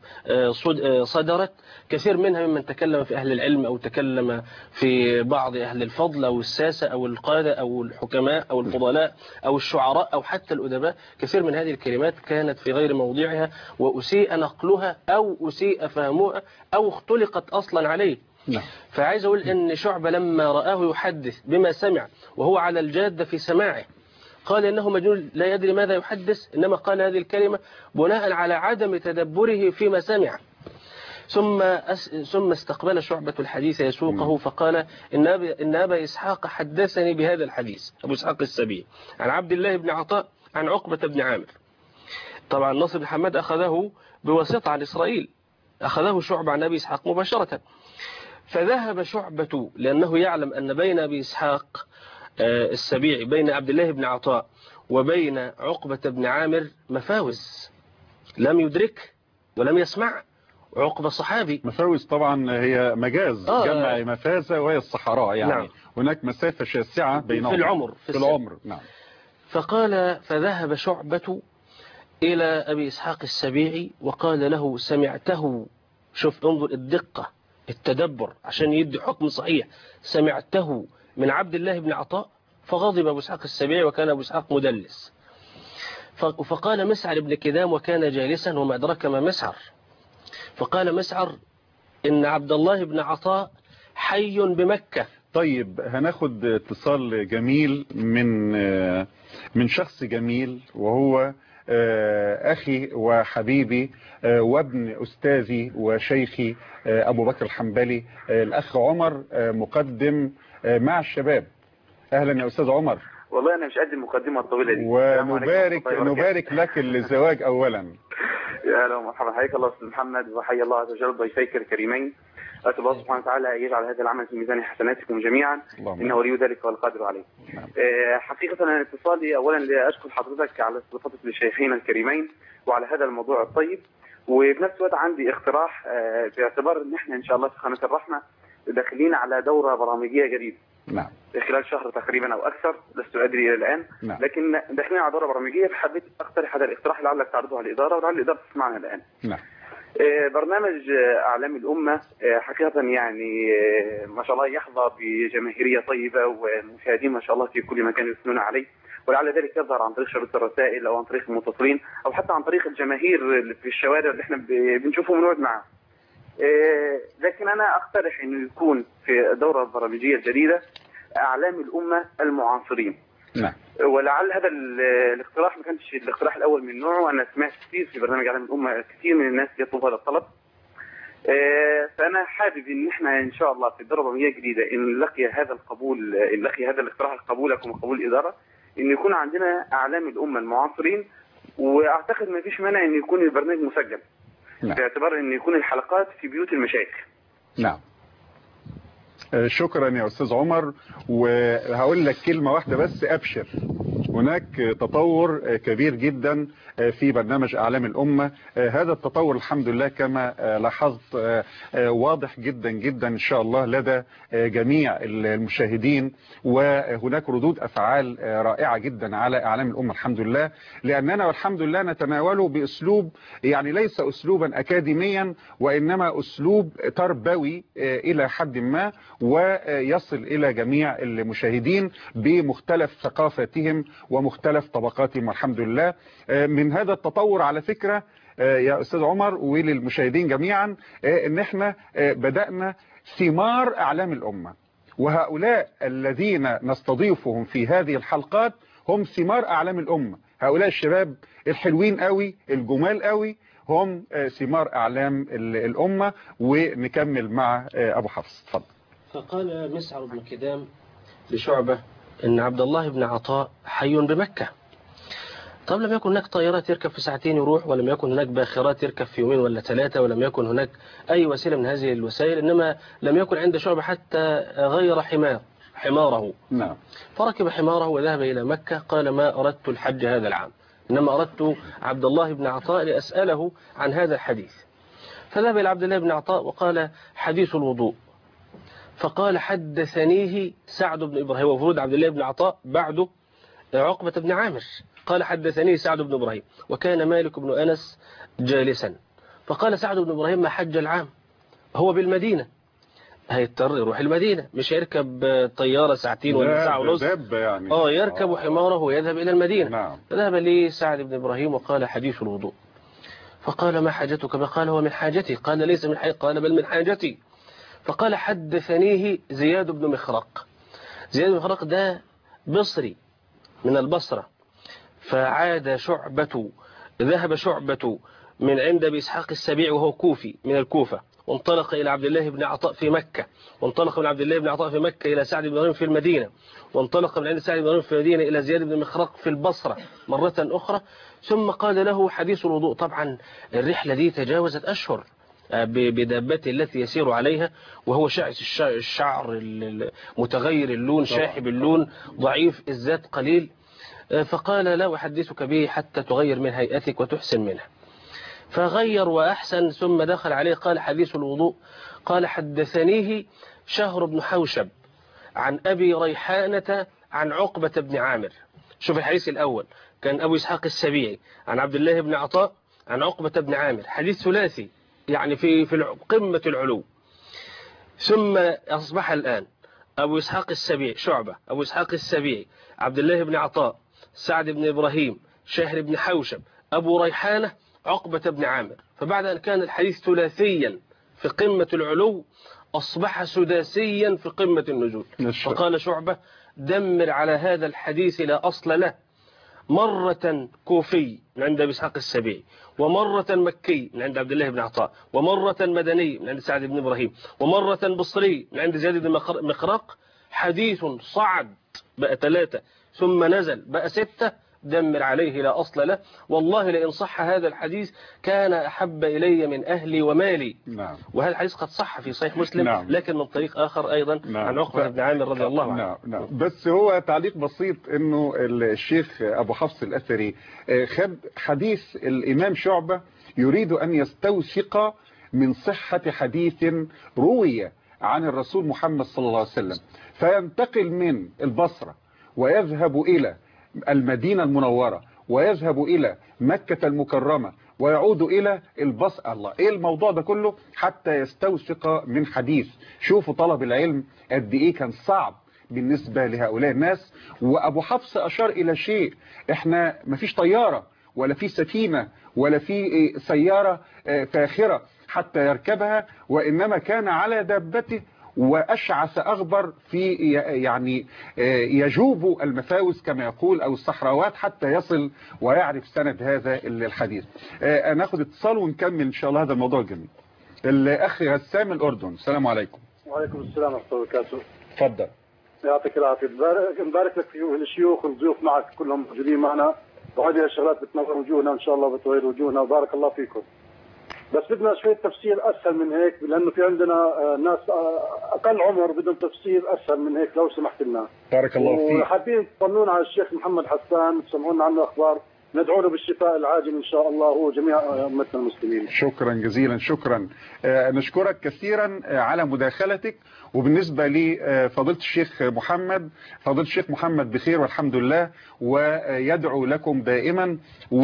صدرت، كثير منها ممن تكلم في أهل العلم أو تكلم في بعض أهل الفضل أو الساسة أو القادة أو الحكماء أو الفضلاء أو الشعراء أو حتى الأدباء. كثير من هذه الكلمات كانت في غير موضعها وأسيء نقلها أو أسيء فهمها أو اختلقت أصلا عليه. نعم. فعايز أقول أن شعبة لما رآه يحدث بما سمع وهو على الجادة في سماعه قال إنه مجنون لا يدري ماذا يحدث، إنما قال هذه الكلمة بناء على عدم تدبره فيما سمع. ثم أس... ثم استقبل شعبة الحديث يسوقه فقال إن أبا... إن أبا إسحاق حدثني بهذا الحديث، أبو إسحاق السبيعي، عن عبد الله بن عطاء عن عقبة بن عامر. طبعا نصر بن حماد أخذه بواسطة عن إسرائيل، أخذه شعبة عن أبي إسحاق مباشرة. فذهب شعبة لأنه يعلم أن بين أبي إسحاق السبيعي بين عبد الله بن عطاء وبين عقبة بن عامر مفاوز لم يدرك ولم يسمع. عقبة صحابي. مفاوز طبعا هي مجاز آه جمع مفازة وهي الصحراء يعني. نعم. هناك مسافة شاسعة بينهم في العمر في, في العمر. نعم. فقال فذهب شعبة إلى أبي إسحاق السبيعي وقال له سمعته، شوف انظر الدقة التدبر عشان يدي حكم صحيح، سمعته من عبد الله بن عطاء، فغضب أبو إسحاق السبيعي وكان أبو إسحاق مدلس. فقال مسعر بن كدام وكان جالسا وما أدرك ما مسعر، فقال مسعر إن عبد الله بن عطاء حي بمكة. طيب هناخد اتصال جميل من من شخص جميل وهو أخي وحبيبي وابن أستاذي وشيخي أبو بكر الحنبلي، الأخ عمر مقدم مع الشباب. أهلا يا أستاذ عمر. والله أنا مش قد المقدمة الطويلة دي. ونبارك نبارك لك الزواج أولا. يا هلا ومرحبا، حياك الله أستاذ محمد، وحيا الله عز وجل ضيفيك الكريمين. أسأل الله سبحانه وتعالى يجعل هذا العمل في ميزان حسناتكم جميعا، إنه ولي ذلك والقادر عليه. أه حقيقة أنا اتصالي أولا لأشكر حضرتك على استضافتك للشيخين الكريمين وعلى هذا الموضوع الطيب، وفي نفس الوقت عندي اقتراح أه باعتبار إن إحنا إن شاء الله في قناة الرحمة داخلين على دورة برامجية جديدة. نعم. خلال شهر تقريبا أو أكثر، لست أدري إلى الآن. نعم. لكن داخلين على دورة برامجية، فحبيت أقترح هذا الاقتراح لعلك تعرضه على الإدارة ولعل الإدارة تسمعنا الآن. نعم. برنامج أعلام الأمة حقيقة يعني ما شاء الله يحظى بجماهيرية طيبة ومشاهدين ما شاء الله في كل مكان يثنون عليه، ولعل ذلك يظهر عن طريق شبكة الرسائل أو عن طريق المتصلين أو حتى عن طريق الجماهير في الشوارع اللي احنا بنشوفهم ونقعد معاهم. لكن أنا أقترح إنه يكون في الدورة البرامجية الجديدة أعلام الأمة المعاصرين. نعم. ولعل هذا الاقتراح ما كانش الاقتراح الاول من نوعه، وانا سمعت كثير في برنامج اعلام الامه كثير من الناس يطلب هذا الطلب. فانا حابب ان احنا ان شاء الله في الدوره البرامجيه الجديده ان لقي هذا القبول ان لقي هذا الاقتراح قبولكم وقبول الاداره، ان يكون عندنا اعلام الامه المعاصرين، واعتقد ما فيش مانع ان يكون البرنامج مسجل. نعم. باعتبار ان يكون الحلقات في بيوت المشايخ. نعم. شكرا يا أستاذ عمر، وهقول لك كلمة واحدة بس، أبشر، هناك تطور كبير جدا في برنامج أعلام الأمة. هذا التطور الحمد لله كما لاحظت واضح جدا جدا إن شاء الله لدى جميع المشاهدين، وهناك ردود أفعال رائعة جدا على أعلام الأمة الحمد لله، لأننا والحمد لله نتناوله بأسلوب يعني ليس أسلوبا أكاديميا، وإنما أسلوب تربوي إلى حد ما، ويصل إلى جميع المشاهدين بمختلف ثقافاتهم ومختلف طبقاتهم والحمد لله. من هذا التطور على فكرة يا أستاذ عمر وللمشاهدين جميعا إن احنا بدأنا ثمار أعلام الأمة، وهؤلاء الذين نستضيفهم في هذه الحلقات هم ثمار أعلام الأمة. هؤلاء الشباب الحلوين قوي الجمال قوي هم ثمار أعلام الأمة. ونكمل مع أبو حفص، اتفضل. فقال مسعر بن كدام لشعبة إن عبد الله بن عطاء حي بمكة. طب لم يكن هناك طائرات يركب في ساعتين يروح، ولم يكن هناك باخرات يركب في يومين ولا ثلاثة، ولم يكن هناك أي وسيلة من هذه الوسائل، إنما لم يكن عند شعبة حتى غير حمار حماره. نعم. فركب حماره وذهب إلى مكة. قال ما أردت الحج هذا العام، إنما أردت عبد الله بن عطاء لأسأله عن هذا الحديث. فذهب إلى عبد الله بن عطاء وقال حديث الوضوء، فقال حدثنيه سعد بن إبراهيم، وفرود عبد الله بن عطاء بعده عقبة بن عامر. قال حدثنيه سعد بن إبراهيم وكان مالك بن أنس جالسا. فقال سعد بن إبراهيم ما حج العام، هو بالمدينة، هيضطر يروح المدينة، مش يركب طيارة ساعتين ولا ساعة ونص، يعني. اه يركب آه. حماره ويذهب إلى المدينة. نعم. فذهب لي سعد بن إبراهيم وقال حديث الوضوء. فقال ما حاجتك؟ فقال هو من حاجتي. قال ليس من حاجتي. قال بل من حاجتي. فقال حدثنيه زياد بن مخرق. زياد بن مخرق ده بصري من البصرة، فعاد شعبة ذهب شعبة من عند أبي إسحاق السبيعي وهو كوفي من الكوفة، وانطلق إلى عبد الله بن عطاء في مكة، وانطلق من عبد الله بن عطاء في مكة إلى سعد بن إبراهيم في المدينة، وانطلق من عند سعد بن إبراهيم في المدينة إلى زياد بن مخرق في البصرة مرة أخرى، ثم قال له حديث الوضوء. طبعا الرحلة دي تجاوزت أشهر بدابته التي يسير عليها، وهو شعث الشعر متغير اللون شاحب اللون ضعيف الذات قليل. فقال لا أحدثك به حتى تغير من هيئتك وتحسن منها. فغير وأحسن ثم دخل عليه قال حديث الوضوء. قال حدثنيه شهر بن حوشب عن أبي ريحانة عن عقبة بن عامر. شوف الحديث الأول كان أبو إسحاق السبيعي عن عبد الله بن عطاء عن عقبة بن عامر، حديث ثلاثي يعني في في قمة العلو. ثم أصبح الآن أبو إسحاق السبيعي شعبة، أبو إسحاق السبيعي، عبد الله بن عطاء، سعد بن إبراهيم، شاهر بن حوشب، أبو ريحانة، عقبة بن عامر. فبعد أن كان الحديث ثلاثيا في قمة العلو أصبح سداسيا في قمة النزول. فقال شعبة دمر على هذا الحديث لا أصل له، مرة كوفي من عند أبي إسحاق السبيعي، ومرة مكي من عند عبد الله بن عطاء، ومرة مدني من عند سعد بن إبراهيم، ومرة بصري من عند زياد بن مخرق. حديث صعد بقى ثلاثة ثم نزل بقى ستة، دمر عليه لا أصل له. والله لئن صح هذا الحديث كان أحب إلي من أهلي ومالي. نعم. وهذا الحديث قد صح في صحيح مسلم. نعم. لكن من طريق آخر أيضا. نعم. عن عقبة بن عامر رضي الله عنه. نعم. نعم. بس هو تعليق بسيط إنه الشيخ أبو حفص الأثري خد حديث الإمام شعبة يريد أن يستوثق من صحة حديث روي عن الرسول محمد صلى الله عليه وسلم، فينتقل من البصرة ويذهب إلى المدينة المنورة ويذهب إلى مكة المكرمة ويعود إلى البصرة. الله، إيه الموضوع ده كله حتى يستوثق من حديث. شوفوا طلب العلم قد إيه كان صعب بالنسبة لهؤلاء الناس. وأبو حفص أشار إلى شيء، إحنا مفيش طيارة ولا في سفينة ولا في سيارة فاخرة حتى يركبها، وإنما كان على دابته وأشعث أغبر في يعني يجوب المفاوز كما يقول أو الصحراوات حتى يصل ويعرف سند هذا الحديث. ناخد اتصال ونكمل إن شاء الله هذا الموضوع الجميل. الأخ غسام الأردن، السلام عليكم. وعليكم السلام ورحمة الله وبركاته. تفضل. يعطيك العافية. نبارك لك في الشيوخ والضيوف معك كلهم موجودين معنا، وهذه الشغلات بتنور وجوهنا إن شاء الله بتغير وجوهنا، وبارك الله فيكم. بس بدنا شوية تفسير أسهل من هيك، لأنه في عندنا ناس أقل عمر بدهم تفسير أسهل من هيك لو سمحت لنا. بارك الله فيك. وحابين تطمنونا على الشيخ محمد حسان، تسمعونا عنه أخبار، ندعو له بالشفاء العاجل إن شاء الله هو جميع أمتنا المسلمين. شكرا جزيلا. شكرا. آه نشكرك كثيرا آه على مداخلتك. وبالنسبة لفضيلة الشيخ محمد، فضيلة الشيخ محمد بخير والحمد لله، ويدعو لكم دائما،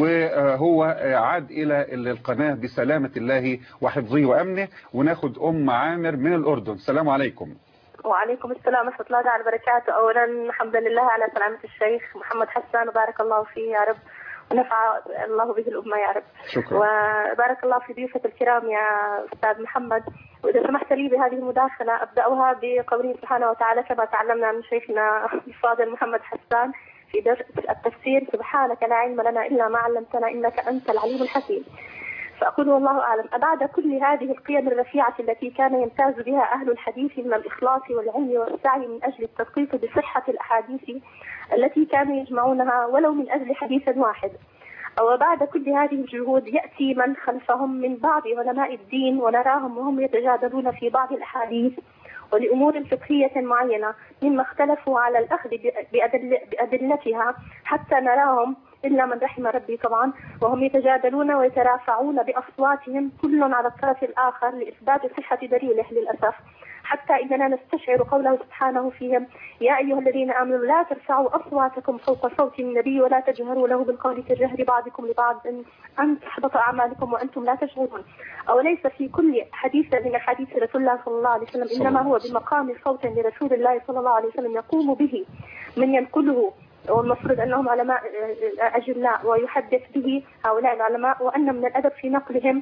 وهو عاد إلى القناة بسلامة الله وحفظه وأمنه. وناخد أم عامر من الأردن، السلام عليكم. وعليكم السلام ورحمة الله تعالى وبركاته. أولا الحمد لله على سلامة الشيخ محمد حسان، وبارك الله فيه يا رب، ونفع الله به الأمة يا رب. شكرا. وبارك الله في ضيوفة الكرام يا أستاذ محمد. وإذا سمحت لي بهذه المداخلة أبدأها بقوله سبحانه وتعالى كما تعلمنا من شيخنا الفاضل محمد حسان في درس التفسير: سبحانك لا علم لنا إلا ما علمتنا إنك أنت العليم الحكيم. فأقول والله أعلم، أبعد كل هذه القيم الرفيعة التي كان يمتاز بها أهل الحديث من الإخلاص والعلم والسعي من أجل التدقيق بصحة الأحاديث التي كانوا يجمعونها ولو من أجل حديث واحد، وبعد كل هذه الجهود يأتي من خلفهم من بعض علماء الدين ونراهم وهم يتجادلون في بعض الأحاديث ولأمور فقهية معينة مما اختلفوا على الأخذ بأدل بأدلتها، حتى نراهم إلا من رحم ربي طبعا وهم يتجادلون ويترافعون بأصواتهم كل على الطرف الآخر لإثبات صحة دليله للأسف، حتى إننا نستشعر قوله سبحانه فيهم: يا أيها الذين آمنوا لا ترفعوا أصواتكم فوق صوت النبي ولا تجهروا له بالقول كجهر بعضكم لبعض أن تحبط أعمالكم وأنتم لا تشعرون. أوليس في كل حديث من حديث رسول الله صلى الله عليه وسلم إنما هو بمقام صوت لرسول الله صلى الله عليه وسلم يقوم به من ينقله، والمفروض أنهم علماء أجلاء ويحدث به هؤلاء العلماء، وأن من الأدب في نقلهم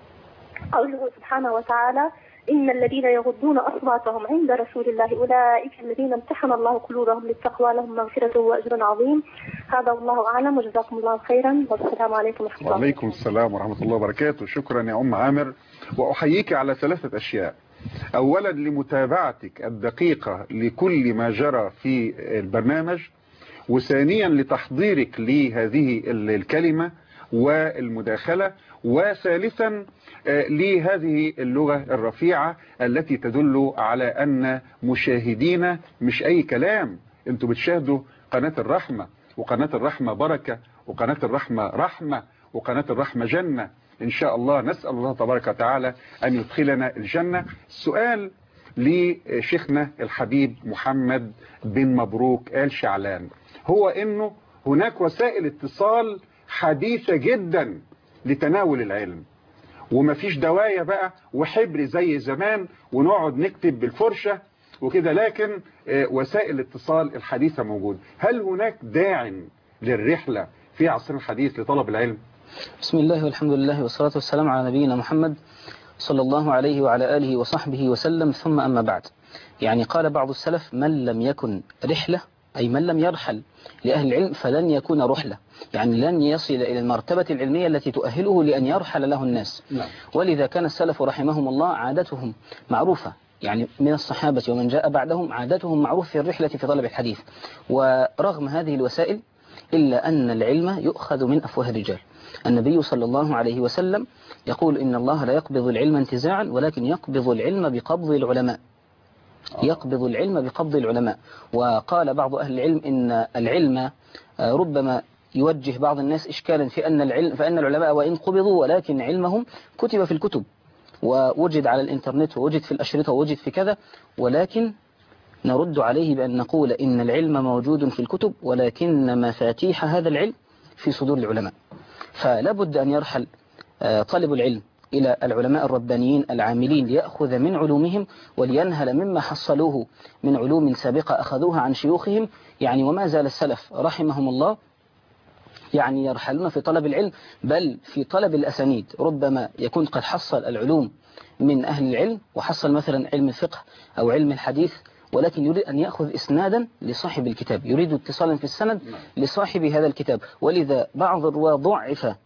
قوله سبحانه وتعالى: إن الذين يغضون أصواتهم عند رسول الله أولئك الذين امتحن الله قلوبهم للتقوى لهم مغفرة وأجر عظيم. هذا والله أعلم، وجزاكم الله خيرا، والسلام عليكم ورحمة الله. وعليكم السلام ورحمة الله وبركاته. شكرا يا أم عامر، وأحييك على ثلاثة أشياء. أولا لمتابعتك الدقيقة لكل ما جرى في البرنامج، وثانيا لتحضيرك لهذه الكلمة والمداخلة، وثالثا لهذه اللغة الرفيعة التي تدل على أن مشاهدين مش أي كلام. انتوا بتشاهدوا قناة الرحمة، وقناة الرحمة بركة، وقناة الرحمة رحمة، وقناة الرحمة جنة إن شاء الله. نسأل الله تبارك وتعالى أن يدخلنا الجنة. السؤال لشيخنا الحبيب محمد بن مبروك آل شعلان هو إنه هناك وسائل اتصال حديثة جدا لتناول العلم، ومفيش دواية بقى وحبر زي زمان ونقعد نكتب بالفرشة وكده، لكن وسائل الاتصال الحديثة موجود. هل هناك داع للرحلة في عصرنا الحديث لطلب العلم؟ بسم الله والحمد لله والصلاة والسلام على نبينا محمد صلى الله عليه وعلى آله وصحبه وسلم، ثم أما بعد. يعني قال بعض السلف: من لم يكن رحلة، أي من لم يرحل لأهل العلم فلن يكون رحلة، يعني لن يصل إلى المرتبة العلمية التي تؤهله لأن يرحل له الناس. نعم. ولذا كان السلف رحمهم الله عادتهم معروفة، يعني من الصحابة ومن جاء بعدهم عادتهم معروف في الرحلة في طلب الحديث. ورغم هذه الوسائل إلا أن العلم يؤخذ من أفواه الرجال. النبي صلى الله عليه وسلم يقول: إن الله لا يقبض العلم انتزاعا ولكن يقبض العلم بقبض العلماء. يقبض العلم بقبض العلماء. وقال بعض أهل العلم إن العلم ربما يوجه بعض الناس إشكالا في أن العلم فأن العلماء وإن قبضوا ولكن علمهم كتب في الكتب ووجد على الإنترنت ووجد في الأشرطة ووجد في كذا، ولكن نرد عليه بأن نقول إن العلم موجود في الكتب ولكن مفاتيح هذا العلم في صدور العلماء. فلا بد أن يرحل طالب العلم إلى العلماء الربانيين العاملين ليأخذ من علومهم ولينهل مما حصلوه من علوم سابقة أخذوها عن شيوخهم. يعني وما زال السلف رحمهم الله يعني يرحلون في طلب العلم، بل في طلب الأسانيد. ربما يكون قد حصل العلوم من أهل العلم وحصل مثلا علم الفقه أو علم الحديث، ولكن يريد أن يأخذ إسنادا لصاحب الكتاب، يريد اتصالا في السند لصاحب هذا الكتاب. ولذا بعض الرواة ضعف،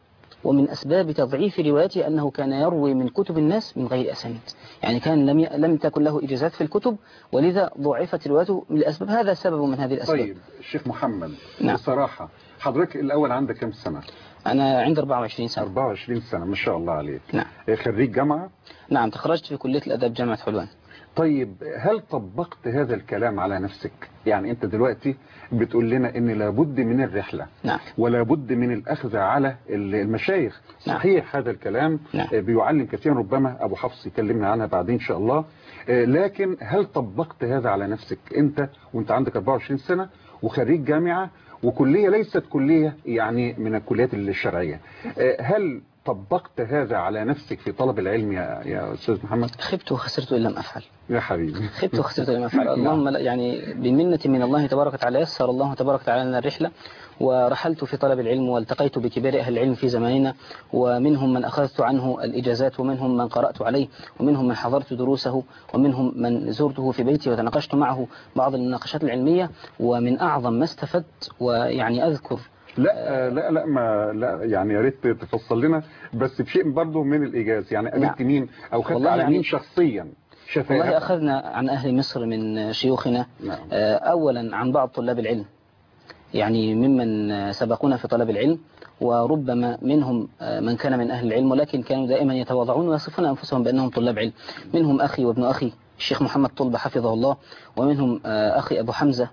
ومن أسباب تضعيف روايته أنه كان يروي من كتب الناس من غير أسانيد، يعني كان لم ي... لم تكن له إجازات في الكتب، ولذا ضعفت روايته من الأسباب. هذا سبب من هذه الأسباب. طيب الشيخ محمد، نعم. بصراحة حضرتك الأول عندك كم سنة؟ أنا عندي أربعة وعشرين سنة. أربعة وعشرين سنة، ما شاء الله عليك. نعم. خريج جامعة؟ نعم، تخرجت في كلية الأدب جامعة حلوان. طيب هل طبقت هذا الكلام على نفسك؟ يعني أنت دلوقتي بتقول لنا إن لابد من الرحلة، نعم، ولا بد من الأخذ على المشايخ. نعم. صحيح هذا الكلام، نعم. بيعلم كثيرا، ربما أبو حفص يكلمنا عنها بعدين إن شاء الله. لكن هل طبقت هذا على نفسك أنت وأنت عندك أربعة وعشرين سنة وخريج جامعة وكلية ليست كلية يعني من الكليات الشرعية؟ هل طبقت هذا على نفسك في طلب العلم يا يا أستاذ محمد؟ خبت وخسرت إن لم أفعل يا حبيبي. خبت وخسرت إن لم أفعل. اللهم يعني بمنة من الله تبارك وتعالى يسر الله تبارك وتعالى لنا الرحلة، ورحلت في طلب العلم والتقيت بكبار أهل العلم في زماننا، ومنهم من أخذت عنه الإجازات، ومنهم من قرأت عليه، ومنهم من حضرت دروسه، ومنهم من زرته في بيتي وتناقشت معه بعض المناقشات العلمية. ومن أعظم ما استفدت، ويعني أذكر لا لا لا ما لا يعني يا ريت تفصل لنا بس بشيء برضه من الإيجاز. يعني قابلت مين أو خدت على مين شخصيا؟ والله أخذنا عن أهل مصر من شيوخنا. نعم. أولا عن بعض طلاب العلم، يعني ممن سبقونا في طلب العلم، وربما منهم من كان من أهل العلم ولكن كانوا دائما يتواضعون ويصفون أنفسهم بأنهم طلاب علم. منهم أخي وابن أخي الشيخ محمد طلبة حفظه الله، ومنهم أخي أبو حمزة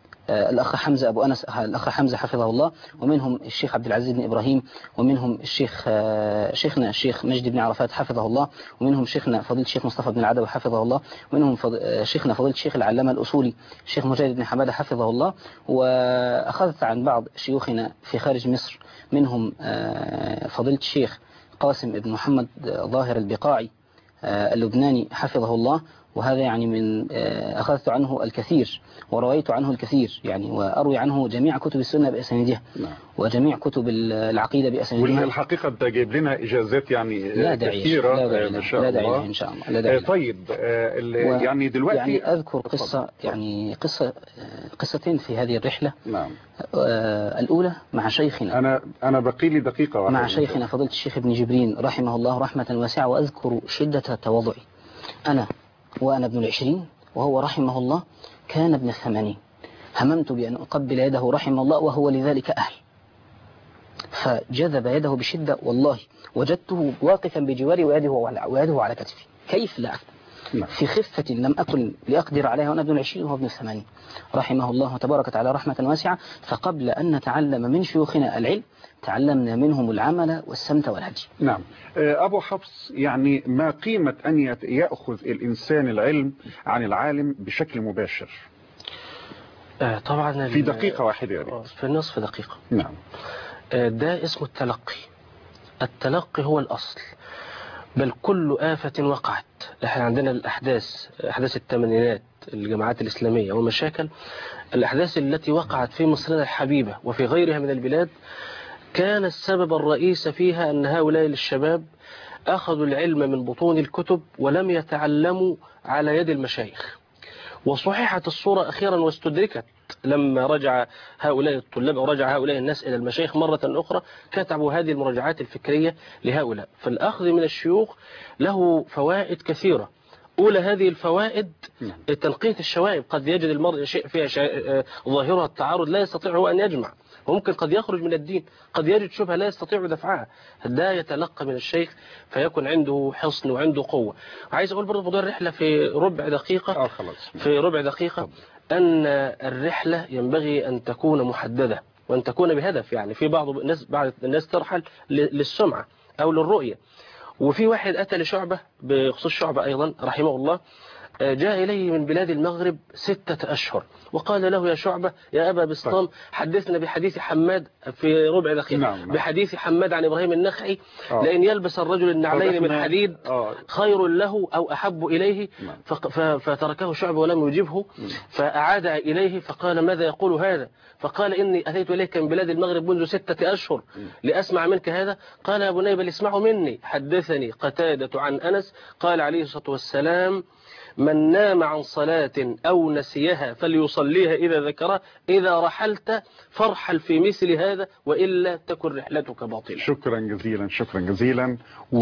الأخ حمزة أبو أنس الأخ حمزة حفظه الله، ومنهم الشيخ عبد العزيز بن إبراهيم، ومنهم الشيخ شيخنا الشيخ مجدي بن عرفات حفظه الله، ومنهم شيخنا فضيلة الشيخ مصطفى بن العدوي حفظه الله، ومنهم فض... شيخنا فضيلة الشيخ العلامة الأصولي الشيخ مجاهد بن حمادة حفظه الله. وأخذت عن بعض شيوخنا في خارج مصر، منهم فضيلة الشيخ قاسم بن محمد ظاهر البقاعي اللبناني حفظه الله، وهذا يعني من أخذت عنه الكثير ورويت عنه الكثير، يعني وأروي عنه جميع كتب السنة بأسانيدها. نعم. وجميع كتب العقيدة بأسانيدها. والحقيقة أنت جايب لنا إجازات يعني لا داعي كثيرة. لا داعي ما شاء لا الله. داعي إن شاء الله. لا داعي. طيب يعني دلوقتي يعني أذكر قصة يعني قصة قصتين في هذه الرحلة. نعم. الأولى مع شيخنا، أنا أنا بقي لي دقيقة واحدة مع شيخنا فضيلة الشيخ ابن جبرين رحمه الله رحمة واسعة. وأذكر شدة تواضعي، أنا وأنا ابن العشرين وهو رحمه الله كان ابن الثمانين، هممت بأن أقبل يده رحمه الله وهو لذلك أهل، فجذب يده بشدة، والله وجدته واقفا بجواري ويده ويده على كتفي. كيف لا في خفة لم أكن لأقدر عليها وأنا ابن العشرين وهو ابن الثمانين رحمه الله تبارك وتعالى رحمة واسعة. فقبل أن نتعلم من شيوخنا العلم تعلمنا منهم العمل والسمت والهدي. نعم. أبو حفص، يعني ما قيمة أن يأخذ الإنسان العلم عن العالم بشكل مباشر؟ آه طبعا في دقيقة واحدة يا ريت. في نصف دقيقة. نعم. آه ده اسمه التلقي. التلقي هو الأصل، بل كل آفة وقعت. احنا عندنا الأحداث، أحداث الثمانينات، الجماعات الإسلامية والمشاكل، الأحداث التي وقعت في مصرنا الحبيبة وفي غيرها من البلاد، كان السبب الرئيس فيها أن هؤلاء الشباب أخذوا العلم من بطون الكتب ولم يتعلموا على يد المشايخ. وصححت الصورة أخيرا واستدركت لما رجع هؤلاء الطلاب أو رجع هؤلاء الناس إلى المشايخ مرة أخرى، كتبوا هذه المراجعات الفكرية لهؤلاء. فالأخذ من الشيوخ له فوائد كثيرة. أولى هذه الفوائد تنقية الشوائب. قد يجد المرء شيء فيها شيء ظاهرها التعارض لا يستطيع هو أن يجمع، وممكن قد يخرج من الدين، قد يجد شبهة لا يستطيع دفعها. ده يتلقى من الشيخ فيكون عنده حصن وعنده قوة. عايز أقول برضه موضوع الرحلة في ربع دقيقة. آه خلاص. في ربع دقيقة أن الرحلة ينبغي أن تكون محددة وأن تكون بهدف. يعني في بعض الناس بعض الناس ترحل للسمعة أو للرؤية. وفي واحد أتى لشعبة بخصوص شعبة أيضا رحمه الله، جاء إليه من بلاد المغرب ستة أشهر وقال له يا شعبة يا أبا بسطام حدثنا بحديث حماد في ربع دقيقة. نعم نعم. بحديث حماد عن إبراهيم النخعي آه. لأن يلبس الرجل النعلين من حديد آه. خير له أو أحب إليه. نعم. فتركه شعبة ولم يجبه. نعم. فأعاد إليه فقال ماذا يقول هذا؟ فقال إني أتيت إليك من بلاد المغرب منذ ستة أشهر لأسمع منك هذا. قال يا بني بل اسمعوا مني. حدثني قتادة عن أنس قال عليه الصلاة والسلام من نام عن صلاة أو نسيها فليصليها إذا ذكرها، إذا رحلت فارحل في مثل هذا وإلا تكن رحلتك باطلة. شكرا جزيلا شكرا جزيلا.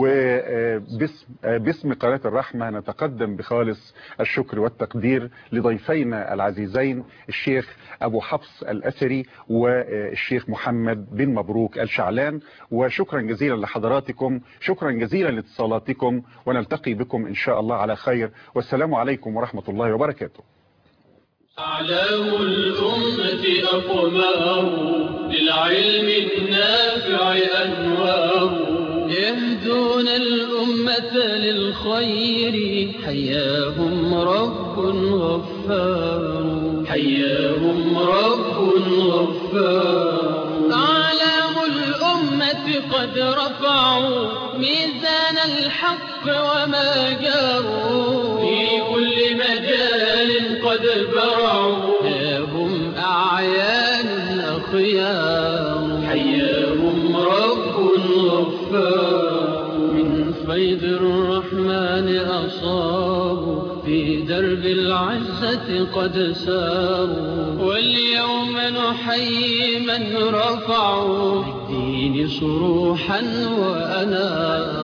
وباسم باسم قناة الرحمة نتقدم بخالص الشكر والتقدير لضيفينا العزيزين الشيخ أبو حفص الأثري والشيخ محمد بن مبروك الشعلان، وشكرا جزيلا لحضراتكم، شكرا جزيلا لاتصالاتكم، ونلتقي بكم إن شاء الله على خير، والسلام عليكم ورحمة الله وبركاته. أعلام الأمة أقمار للعلم النافع أنوار يهدون الأمة للخير حياهم رب غفار حياهم رب غفار. أعلام الأمة قد رفعوا ميزان الحق وما جاروا في كل مجال قد برعوا هم أعيان أخيار حياهم رب غفار. من فيض الرحمن أصابوا في درب العزة قد ساروا واليوم نحيي من رفعوا الدين صروحا وأنا